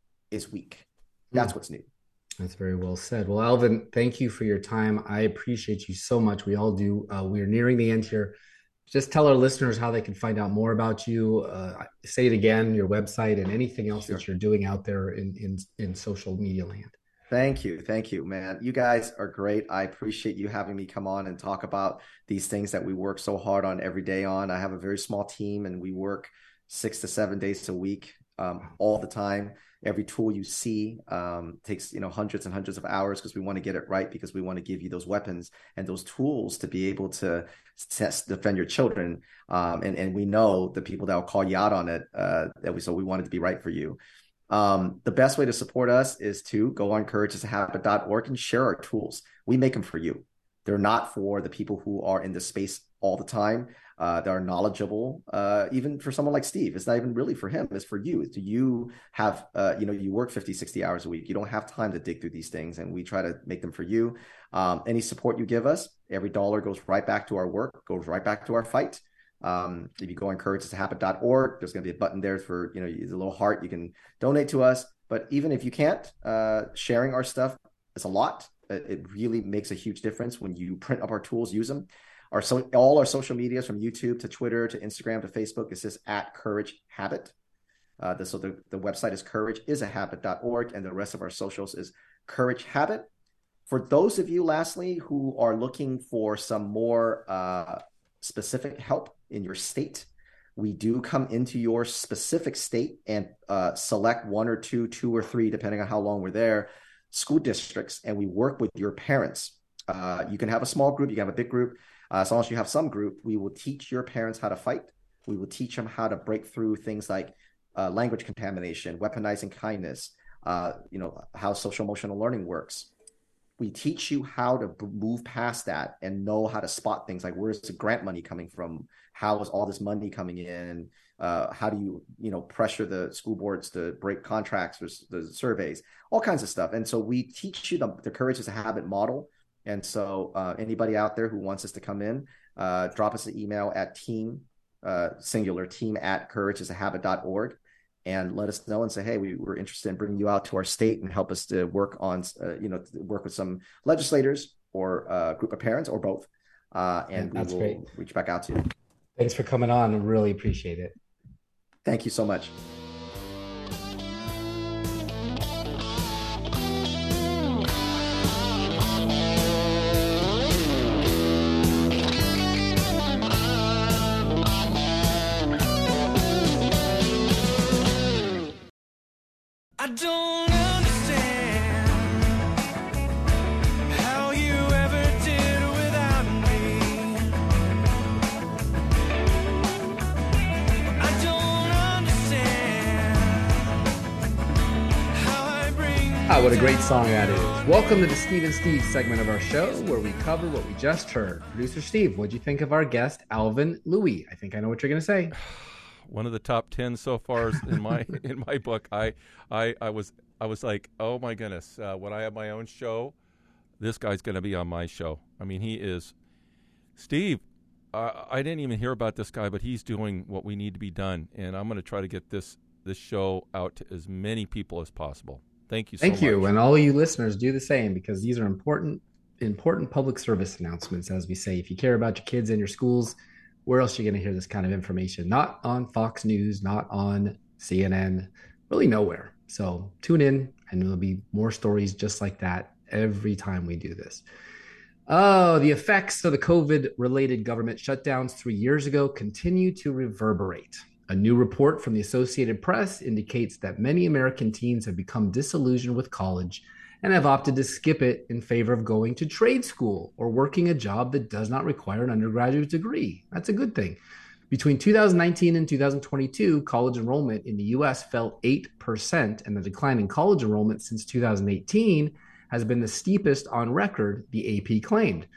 is weak. That's what's new. That's very well said. Well, Alvin, thank you for your time. I appreciate you so much. We all do. We are nearing the end here. Just tell our listeners how they can find out more about you. Say it again, your website, and anything else that you're doing out there in social media land. Thank you, man. You guys are great. I appreciate you having me come on and talk about these things that we work so hard on every day on. I have a very small team, and we work 6 to 7 days a week, all the time. Every tool you see takes hundreds and hundreds of hours because we want to get it right, because we want to give you those weapons and those tools to be able to defend your children. And we know the people that will call you out on it. So we want it to be right for you. The best way to support us is to go on courageisahabit.org and share our tools. We make them for you. They're not for the people who are in the space all the time. That are knowledgeable. Even for someone like Steve, it's not even really for him. It's for you. Do you have, you work 50, 60 hours a week. You don't have time to dig through these things, and we try to make them for you. Any support you give us, every dollar goes right back to our work, goes right back to our fight. If you go on courageisahabit.org, there's going to be a button there for, a little heart. You can donate to us. But even if you can't, sharing our stuff is a lot. It really makes a huge difference when you print up our tools, use them. All our social medias, from YouTube to Twitter to Instagram to Facebook, is just @CourageHabit. So the website is courageisahabit.org, and the rest of our socials is Courage Habit. For those of you, lastly, who are looking for some more specific help in your state, we do come into your specific state and select 1 or 2 or 3, depending on how long we're there, school districts, and we work with your parents. You can have a small group, you can have a big group. As long as you have some group, we will teach your parents how to fight. We will teach them how to break through things like language contamination, weaponizing kindness, how social emotional learning works. We teach you how to move past that and know how to spot things like, where's the grant money coming from? How is all this money coming in? How do you, pressure the school boards to break contracts or the surveys, all kinds of stuff. And so we teach you the Courage is a Habit model. And so anybody out there who wants us to come in, drop us an email at team @courageisahabit.org and let us know and say, hey, we're interested in bringing you out to our state and help us to work on, work with some legislators or a group of parents or both. And we will reach back out to you. Thanks for coming on. I really appreciate it. Thank you so much. I don't understand how you ever did without me. I don't understand how I bring. What a great song that is. Welcome to the Steve and Steve segment of our show, where we cover what we just heard. Producer Steve, what'd you think of our guest, Alvin Louie? I think I know what you're going to say. One of the top 10 so far in my book. I was like, oh my goodness, when I have my own show, this guy's going to be on my show. I mean, he is. Steve, I didn't even hear about this guy, but he's doing what we need to be done, and I'm going to try to get this show out to as many people as possible. Thank you so much. Thank you, and all of you listeners do the same, because these are important public service announcements, as we say. If you care about your kids and your schools, where else are you going to hear this kind of information? Not on Fox News, not on CNN, really nowhere. So tune in, and there'll be more stories just like that every time we do this. Oh, the effects of the COVID-related government shutdowns 3 years ago continue to reverberate. A new report from the Associated Press indicates that many American teens have become disillusioned with college and have opted to skip it in favor of going to trade school or working a job that does not require an undergraduate degree. That's a good thing. Between 2019 and 2022, college enrollment in the U.S. fell 8%, and the decline in college enrollment since 2018 has been the steepest on record, the AP claimed.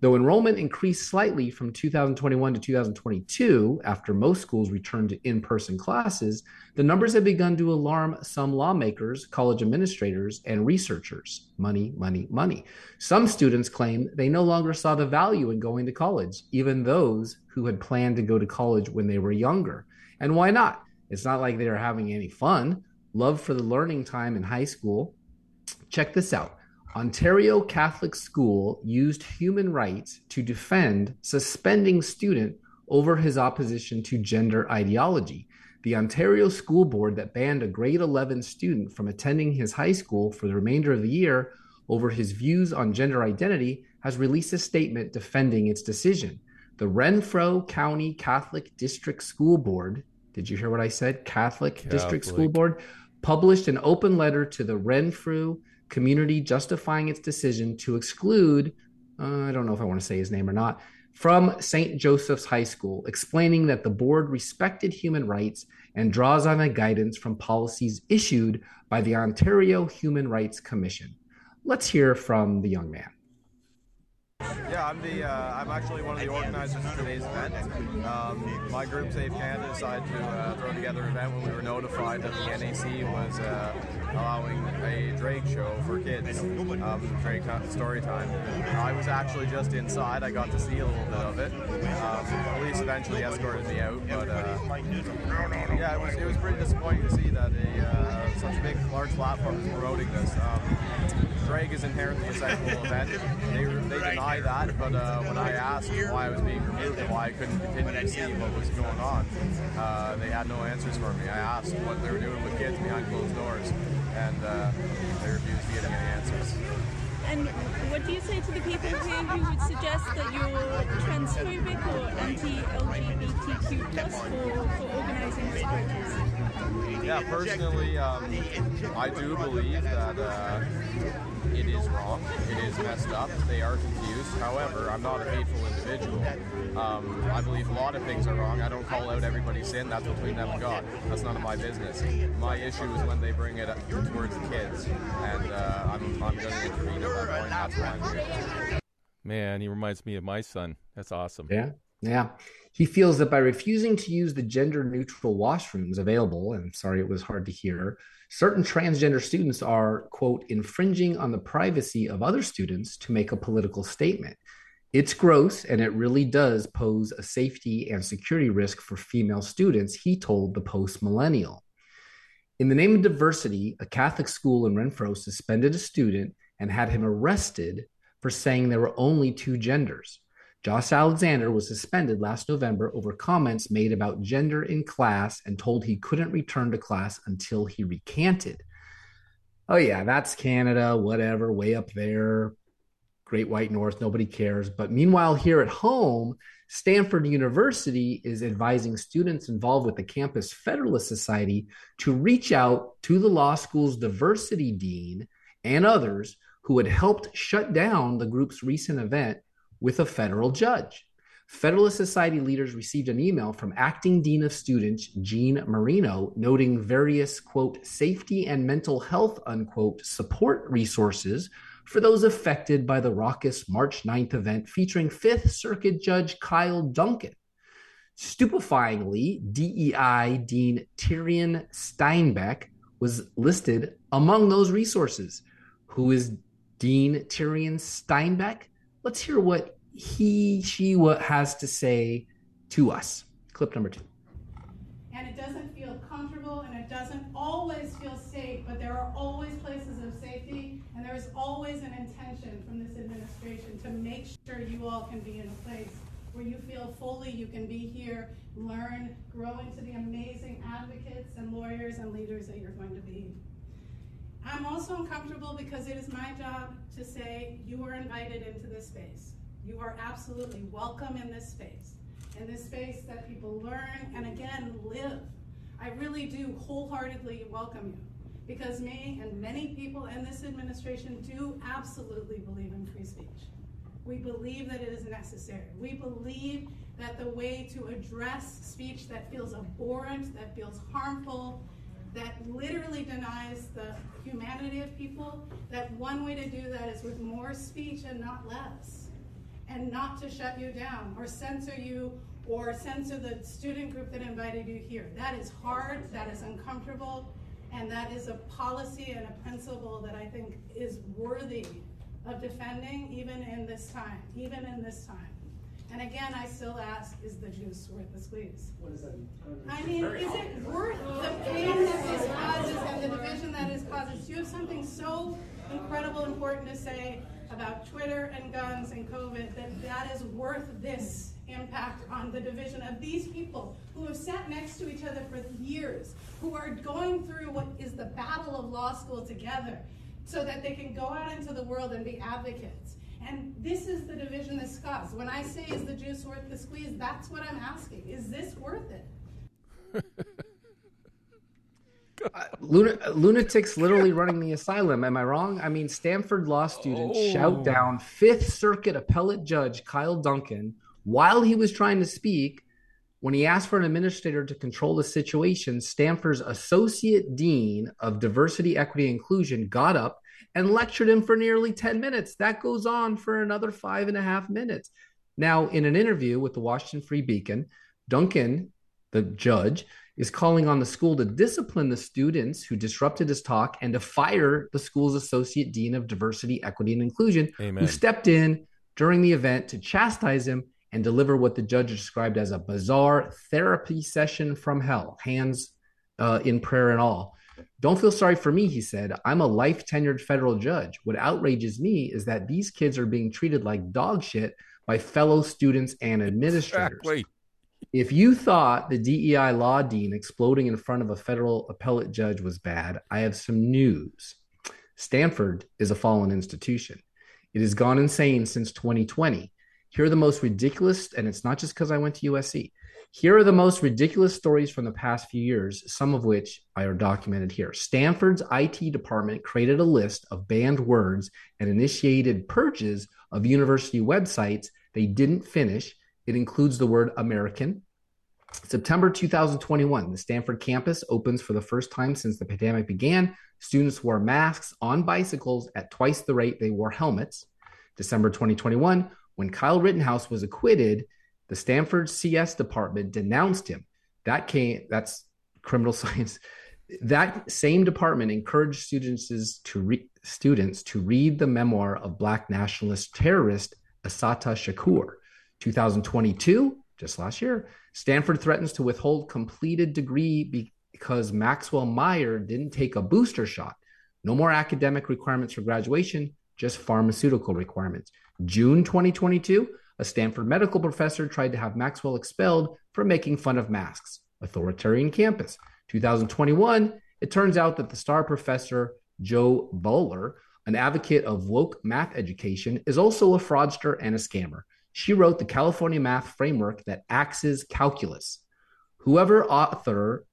Though enrollment increased slightly from 2021 to 2022, after most schools returned to in-person classes, the numbers have begun to alarm some lawmakers, college administrators, and researchers. Money, money, money. Some students claim they no longer saw the value in going to college, even those who had planned to go to college when they were younger. And why not? It's not like they are having any fun. Love for the learning time in high school. Check this out. Ontario Catholic School used human rights to defend suspending student over his opposition to gender ideology. The Ontario School Board that banned a grade 11 student from attending his high school for the remainder of the year over his views on gender identity has released a statement defending its decision. The Renfrew County Catholic District School Board, did you hear what I said? Catholic District School Board, published an open letter to the Renfrew community justifying its decision to exclude, I don't know if I want to say his name or not, from St. Joseph's High School, explaining that the board respected human rights and draws on the guidance from policies issued by the Ontario Human Rights Commission. Let's hear from the young man. Yeah, I'm actually one of the organizers of today's event. My group, Save Canada, decided to throw together an event when we were notified that the NAC was allowing a drag show for kids, drag story time. I was actually just inside. I got to see a little bit of it. Police eventually escorted me out, but yeah, it was pretty disappointing to see that such a big, large platform is promoting this. Drag is inherently a sexual event. They deny that, but when I asked why I was being removed and why I couldn't continue to see what was going on, they had no answers for me. I asked what they were doing with kids behind closed doors, and they refused to give me any answers. And what do you say to the people who would suggest that you're transphobic or anti-LGBTQ+ for organising this protest? Yeah, personally, I do believe that it is wrong. It is messed up. They are confused. However, I'm not a hateful individual. I believe a lot of things are wrong. I don't call out everybody's sin. That's between them and God. That's none of my business. My issue is when they bring it up towards the kids, and I'm going to intervene at that point. That's why I'm here. Man, he reminds me of my son. That's awesome. Yeah. He feels that by refusing to use the gender-neutral washrooms available, and sorry it was hard to hear, certain transgender students are, quote, infringing on the privacy of other students to make a political statement. It's gross, and it really does pose a safety and security risk for female students, he told the Post-Millennial. In the name of diversity, a Catholic school in Renfrew suspended a student and had him arrested for saying there were only two genders. Josh Alexander was suspended last November over comments made about gender in class and told he couldn't return to class until he recanted. Oh yeah, that's Canada, whatever, way up there, Great White North, nobody cares. But meanwhile, here at home, Stanford University is advising students involved with the Campus Federalist Society to reach out to the law school's diversity dean and others who had helped shut down the group's recent event with a federal judge. Federalist Society leaders received an email from Acting Dean of Students Jean Marino noting various, quote, safety and mental health, unquote, support resources for those affected by the raucous March 9th event featuring Fifth Circuit Judge Kyle Duncan. Stupefyingly, DEI Dean Tyrion Steinbeck was listed among those resources. Who is Dean Tyrion Steinbeck? Let's hear what she has to say to us. Clip number 2. And it doesn't feel comfortable, and it doesn't always feel safe, but there are always places of safety, and there is always an intention from this administration to make sure you all can be in a place where you feel fully you can be here, learn, grow into the amazing advocates and lawyers and leaders that you're going to be. I'm also uncomfortable because it is my job to say you are invited into this space. You are absolutely welcome in this space that people learn and again live. I really do wholeheartedly welcome you because me and many people in this administration do absolutely believe in free speech. We believe that it is necessary. We believe that the way to address speech that feels abhorrent, that feels harmful, that literally denies the humanity of people, that one way to do that is with more speech and not less. and not to shut you down or censor you or censor the student group that invited you here. That is hard, that is uncomfortable, and that is a policy and a principle that I think is worthy of defending even in this time. And again, I still ask, is the juice worth the squeeze? What does that mean? I mean, is it worth the pain that this causes and the division that it causes? Do you have something so incredible, important to say about Twitter and guns and COVID that is worth this impact on the division of these people who have sat next to each other for years, who are going through what is the battle of law school together so that they can go out into the world and be advocates? And this is the division that's caused. When I say, is the juice worth the squeeze, that's what I'm asking. Is this worth it? Lunatics literally running the asylum. Am I wrong? I mean, Stanford law students shout down Fifth Circuit appellate judge Kyle Duncan while he was trying to speak. When he asked for an administrator to control the situation, Stanford's associate dean of diversity, equity, and inclusion got up and lectured him for nearly 10 minutes. That goes on for another 5.5 minutes. Now, in an interview with the Washington Free Beacon, Duncan, the judge, is calling on the school to discipline the students who disrupted his talk and to fire the school's associate dean of diversity, equity, and inclusion, who stepped in during the event to chastise him and deliver what the judge described as a bizarre therapy session from hell, hands in prayer and all. Don't feel sorry for me, he said. I'm a life-tenured federal judge. What outrages me is that these kids are being treated like dog shit by fellow students and administrators. Exactly. If you thought the DEI law dean exploding in front of a federal appellate judge was bad, I have some news. Stanford is a fallen institution. It has gone insane since 2020. Here are the most ridiculous, and it's not just because I went to USC. Here are the most ridiculous stories from the past few years, some of which are documented here. Stanford's IT department created a list of banned words and initiated purges of university websites they didn't finish. It includes the word American. September 2021, the Stanford campus opens for the first time since the pandemic began. Students wore masks on bicycles at twice the rate they wore helmets. December 2021, when Kyle Rittenhouse was acquitted, the Stanford CS department denounced him. That's criminal science. That same department encouraged students to read the memoir of Black nationalist terrorist Assata Shakur. 2022, just last year, Stanford threatens to withhold completed degree because Maxwell Meyer didn't take a booster shot. No more academic requirements for graduation, just pharmaceutical requirements. June 2022, a Stanford medical professor tried to have Maxwell expelled for making fun of masks. Authoritarian campus. 2021, it turns out that the star professor, Joe Bowler, an advocate of woke math education, is also a fraudster and a scammer. She wrote the California math framework that axes calculus. Whatever author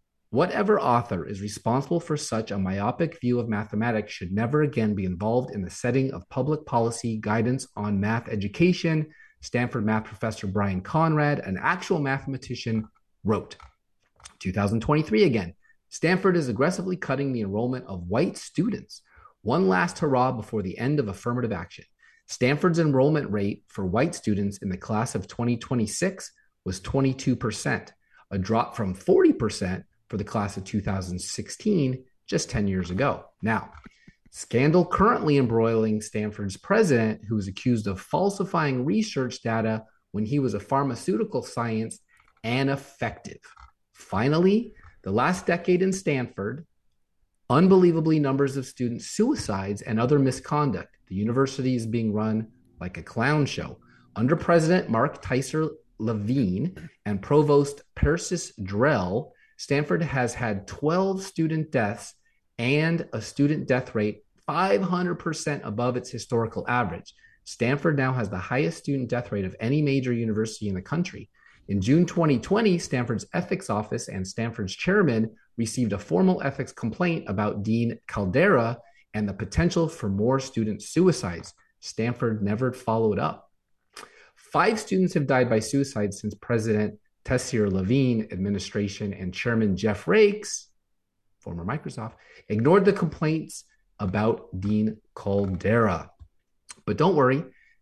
is responsible for such a myopic view of mathematics should never again be involved in the setting of public policy guidance on math education, Stanford math professor Brian Conrad, an actual mathematician, wrote. 2023 again, Stanford is aggressively cutting the enrollment of white students. One last hurrah before the end of affirmative action. Stanford's enrollment rate for white students in the class of 2026 was 22%, a drop from 40% for the class of 2016, just 10 years ago. Now, scandal currently embroiling Stanford's president, who is accused of falsifying research data when he was a pharmaceutical science and effective. Finally, the last decade in Stanford, unbelievably numbers of student suicides and other misconduct. The university is being run like a clown show. Under President Mark Tyser Levine and Provost Persis Drell, Stanford has had 12 student deaths and a student death rate 500% above its historical average. Stanford now has the highest student death rate of any major university in the country. In June 2020, Stanford's ethics office and Stanford's chairman received a formal ethics complaint about Dean Caldera and the potential for more student suicides. Stanford never followed up. 5 students have died by suicide since President Tyser Levine administration and Chairman Jeff Rakes, former Microsoft, ignored the complaints about Dean Caldera. But don't worry,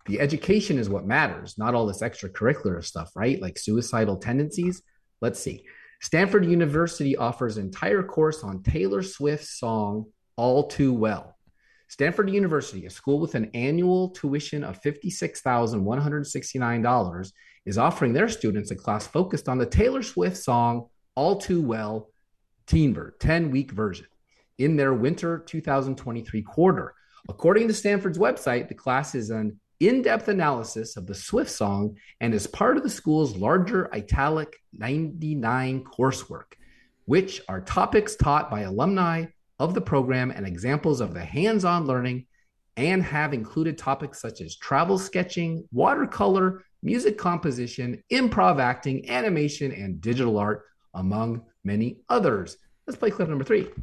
The education is what matters, not all this extracurricular stuff, right? Like suicidal tendencies. Let's see. Stanford University offers an entire course on Taylor Swift's song All Too Well. Stanford University, a school with an annual tuition of $56,169, is offering their students a class focused on the Taylor Swift song All Too Well 10-week version in their winter 2023 quarter. According to Stanford's website, the class is an in-depth analysis of the Swift song and is part of the school's larger Italic 99 coursework, which are topics taught by alumni of the program and examples of the hands-on learning, and have included topics such as travel sketching, watercolor, music composition, improv acting, animation, and digital art, among many others. Let's play clip number 3.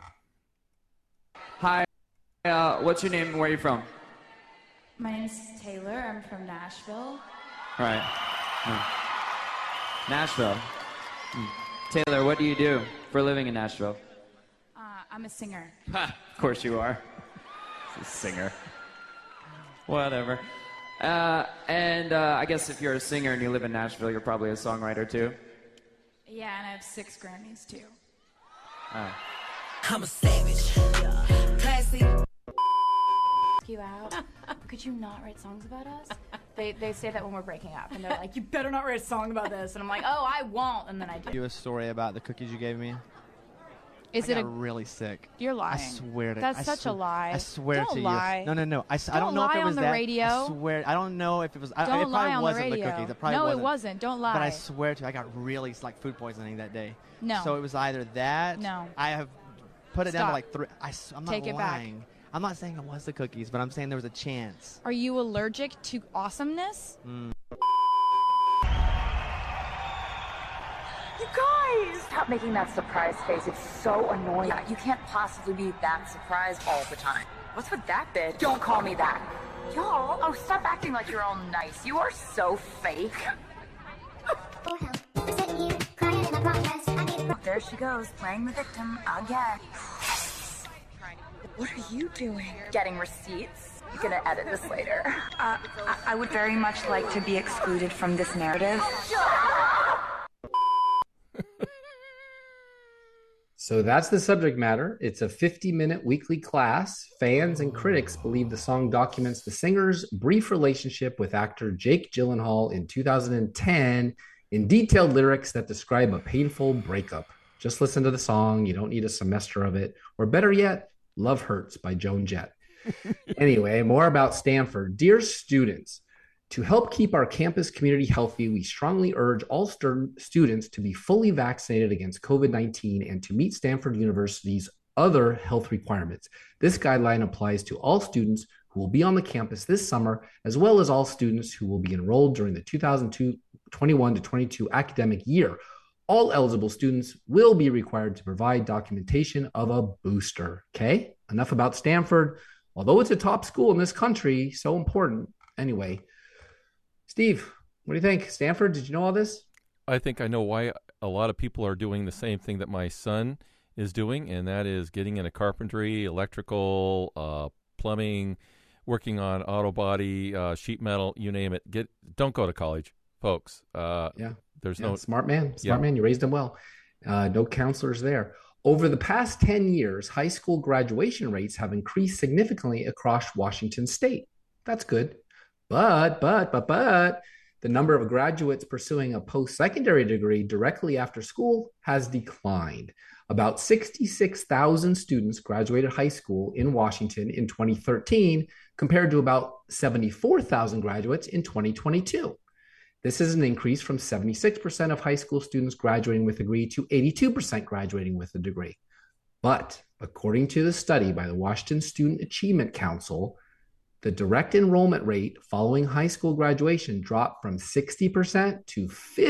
Hi, what's your name and where are you from? My name's Taylor. I'm from Nashville. Right. Nashville. Taylor, what do you do for a living in Nashville? I'm a singer. Ha, of course you are. A singer. Whatever. I guess if you're a singer and you live in Nashville, you're probably a songwriter too. Yeah, and I have 6 Grammys too. Oh. I'm a savage. Classy. You out. Could you not write songs about us? They say that when we're breaking up, and they're like, you better not write a song about this. And I'm like, oh, I won't, and then I do. You a story about the cookies you gave me? Is I it got really sick? You're lying. I swear to That's such a lie. I swear Don't to lie. you. No. I Don't don't know if lie it was on the that. radio. I swear. I don't know if it was. Don't it probably lie on the wasn't radio. the cookies. It probably No, wasn't. it wasn't. Don't lie. But I swear to you, I got really like food poisoning that day. No. So it was either that. No. I have put it down Stop. to like 3. I'm not Take it back. lying. I'm not saying it was the cookies, but I'm saying there was a chance. Are you allergic to awesomeness? You guys! Stop making that surprise face. It's so annoying. Yeah, you can't possibly be that surprised all the time. What's with that bitch? Don't call me that. Y'all, oh, stop acting like you're all nice. You are so fake. There she goes, playing the victim again. What are you doing? Getting receipts. You're gonna edit this later. I would very much like to be excluded from this narrative. So that's the subject matter. It's a 50-minute weekly class. Fans and critics believe the song documents the singer's brief relationship with actor Jake Gyllenhaal in 2010 in detailed lyrics that describe a painful breakup. Just listen to the song. You don't need a semester of it. Or better yet, Love Hurts by Joan Jett. Anyway, more about Stanford. Dear students, to help keep our campus community healthy, we strongly urge all students to be fully vaccinated against COVID-19 and to meet Stanford University's other health requirements. This guideline applies to all students who will be on the campus this summer, as well as all students who will be enrolled during the 2021 to 22 academic year. All eligible students will be required to provide documentation of a booster. Okay, enough about Stanford. Although it's a top school in this country, so important. Anyway, Steve, what do you think? Stanford, did you know all this? I think I know why a lot of people are doing the same thing that my son is doing, and that is getting into carpentry, electrical, plumbing, working on auto body, sheet metal, you name it. Don't go to college, folks. There's no smart man. You raised him well. No counselors there. Over the past 10 years, high school graduation rates have increased significantly across Washington state. That's good. But the number of graduates pursuing a post-secondary degree directly after school has declined. About 66,000 students graduated high school in Washington in 2013, compared to about 74,000 graduates in 2022. This is an increase from 76% of high school students graduating with a degree to 82% graduating with a degree. But according to the study by the Washington Student Achievement Council, the direct enrollment rate following high school graduation dropped from 60% to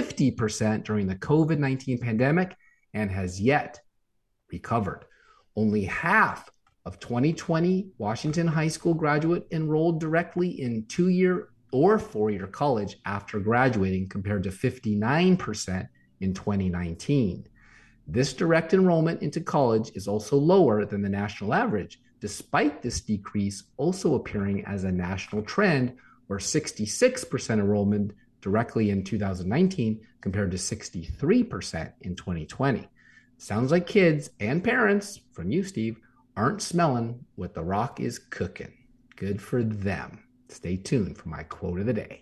50% during the COVID-19 pandemic and has yet recovered. Only half of 2020 Washington high school graduate enrolled directly in 2-year or 4-year college after graduating, compared to 59% in 2019. This direct enrollment into college is also lower than the national average, despite this decrease also appearing as a national trend or 66% enrollment directly in 2019 compared to 63% in 2020. Sounds like kids and parents, from you, Steve, aren't smelling what The Rock is cooking. Good for them. Stay tuned for my quote of the day.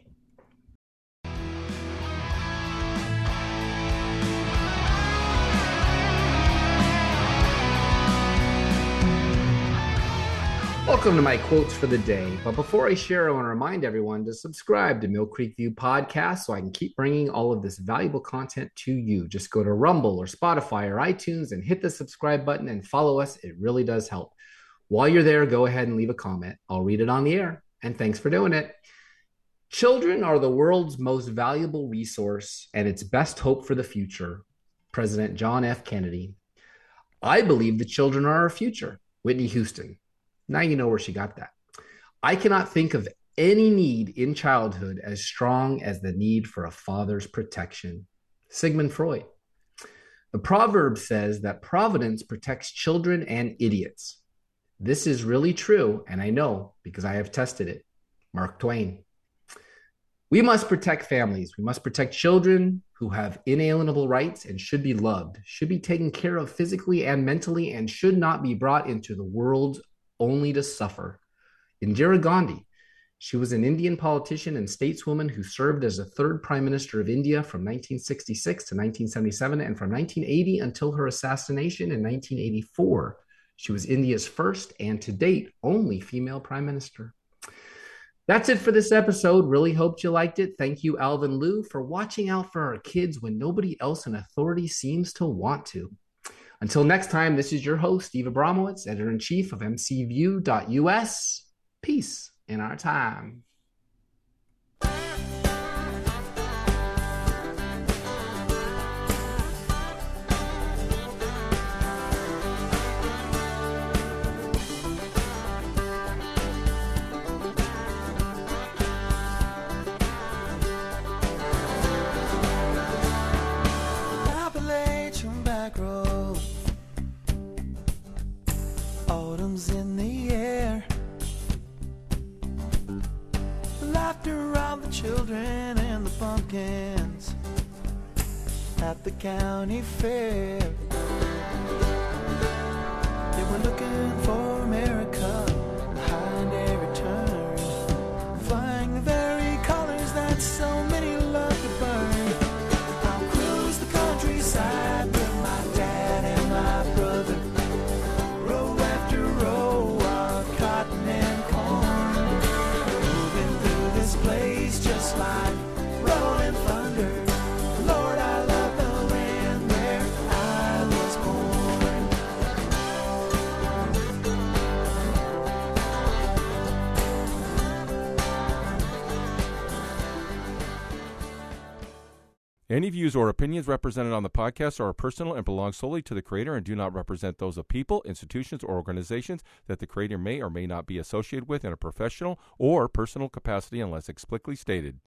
Welcome to my quotes for the day. But before I share, I want to remind everyone to subscribe to Mill Creek View Podcast so I can keep bringing all of this valuable content to you. Just go to Rumble or Spotify or iTunes and hit the subscribe button and follow us. It really does help. While you're there, go ahead and leave a comment. I'll read it on the air. And thanks for doing it. Children are the world's most valuable resource and its best hope for the future. President John F. Kennedy. I believe the children are our future. Whitney Houston. Now you know where she got that. I cannot think of any need in childhood as strong as the need for a father's protection. Sigmund Freud. The proverb says that providence protects children and idiots. This is really true, and I know because I have tested it. Mark Twain. We must protect families. We must protect children who have inalienable rights and should be loved, should be taken care of physically and mentally, and should not be brought into the world only to suffer. Indira Gandhi. She was an Indian politician and stateswoman who served as the third Prime Minister of India from 1966 to 1977, and from 1980 until her assassination in 1984. She was India's first and to date only female Prime Minister. That's it for this episode. Really hoped you liked it. Thank you, Alvin Liu, for watching out for our kids when nobody else in authority seems to want to. Until next time, this is your host, Steve Abramowitz, Editor-in-Chief of MCView.us. Peace in our time. Appalachian back road, autumn's in the air, laughter around the children and the pumpkins at the county fair. They were looking for America behind every turn, flying the very colors that so many love to burn. I'll cruise the countryside with my dad and my brother, row after row of cotton and corn, moving through this place just like rolling thunder. Lord, I love the land where I was born. Any views or opinions represented on the podcast are personal and belong solely to the creator and do not represent those of people, institutions, or organizations that the creator may or may not be associated with in a professional or personal capacity unless explicitly stated.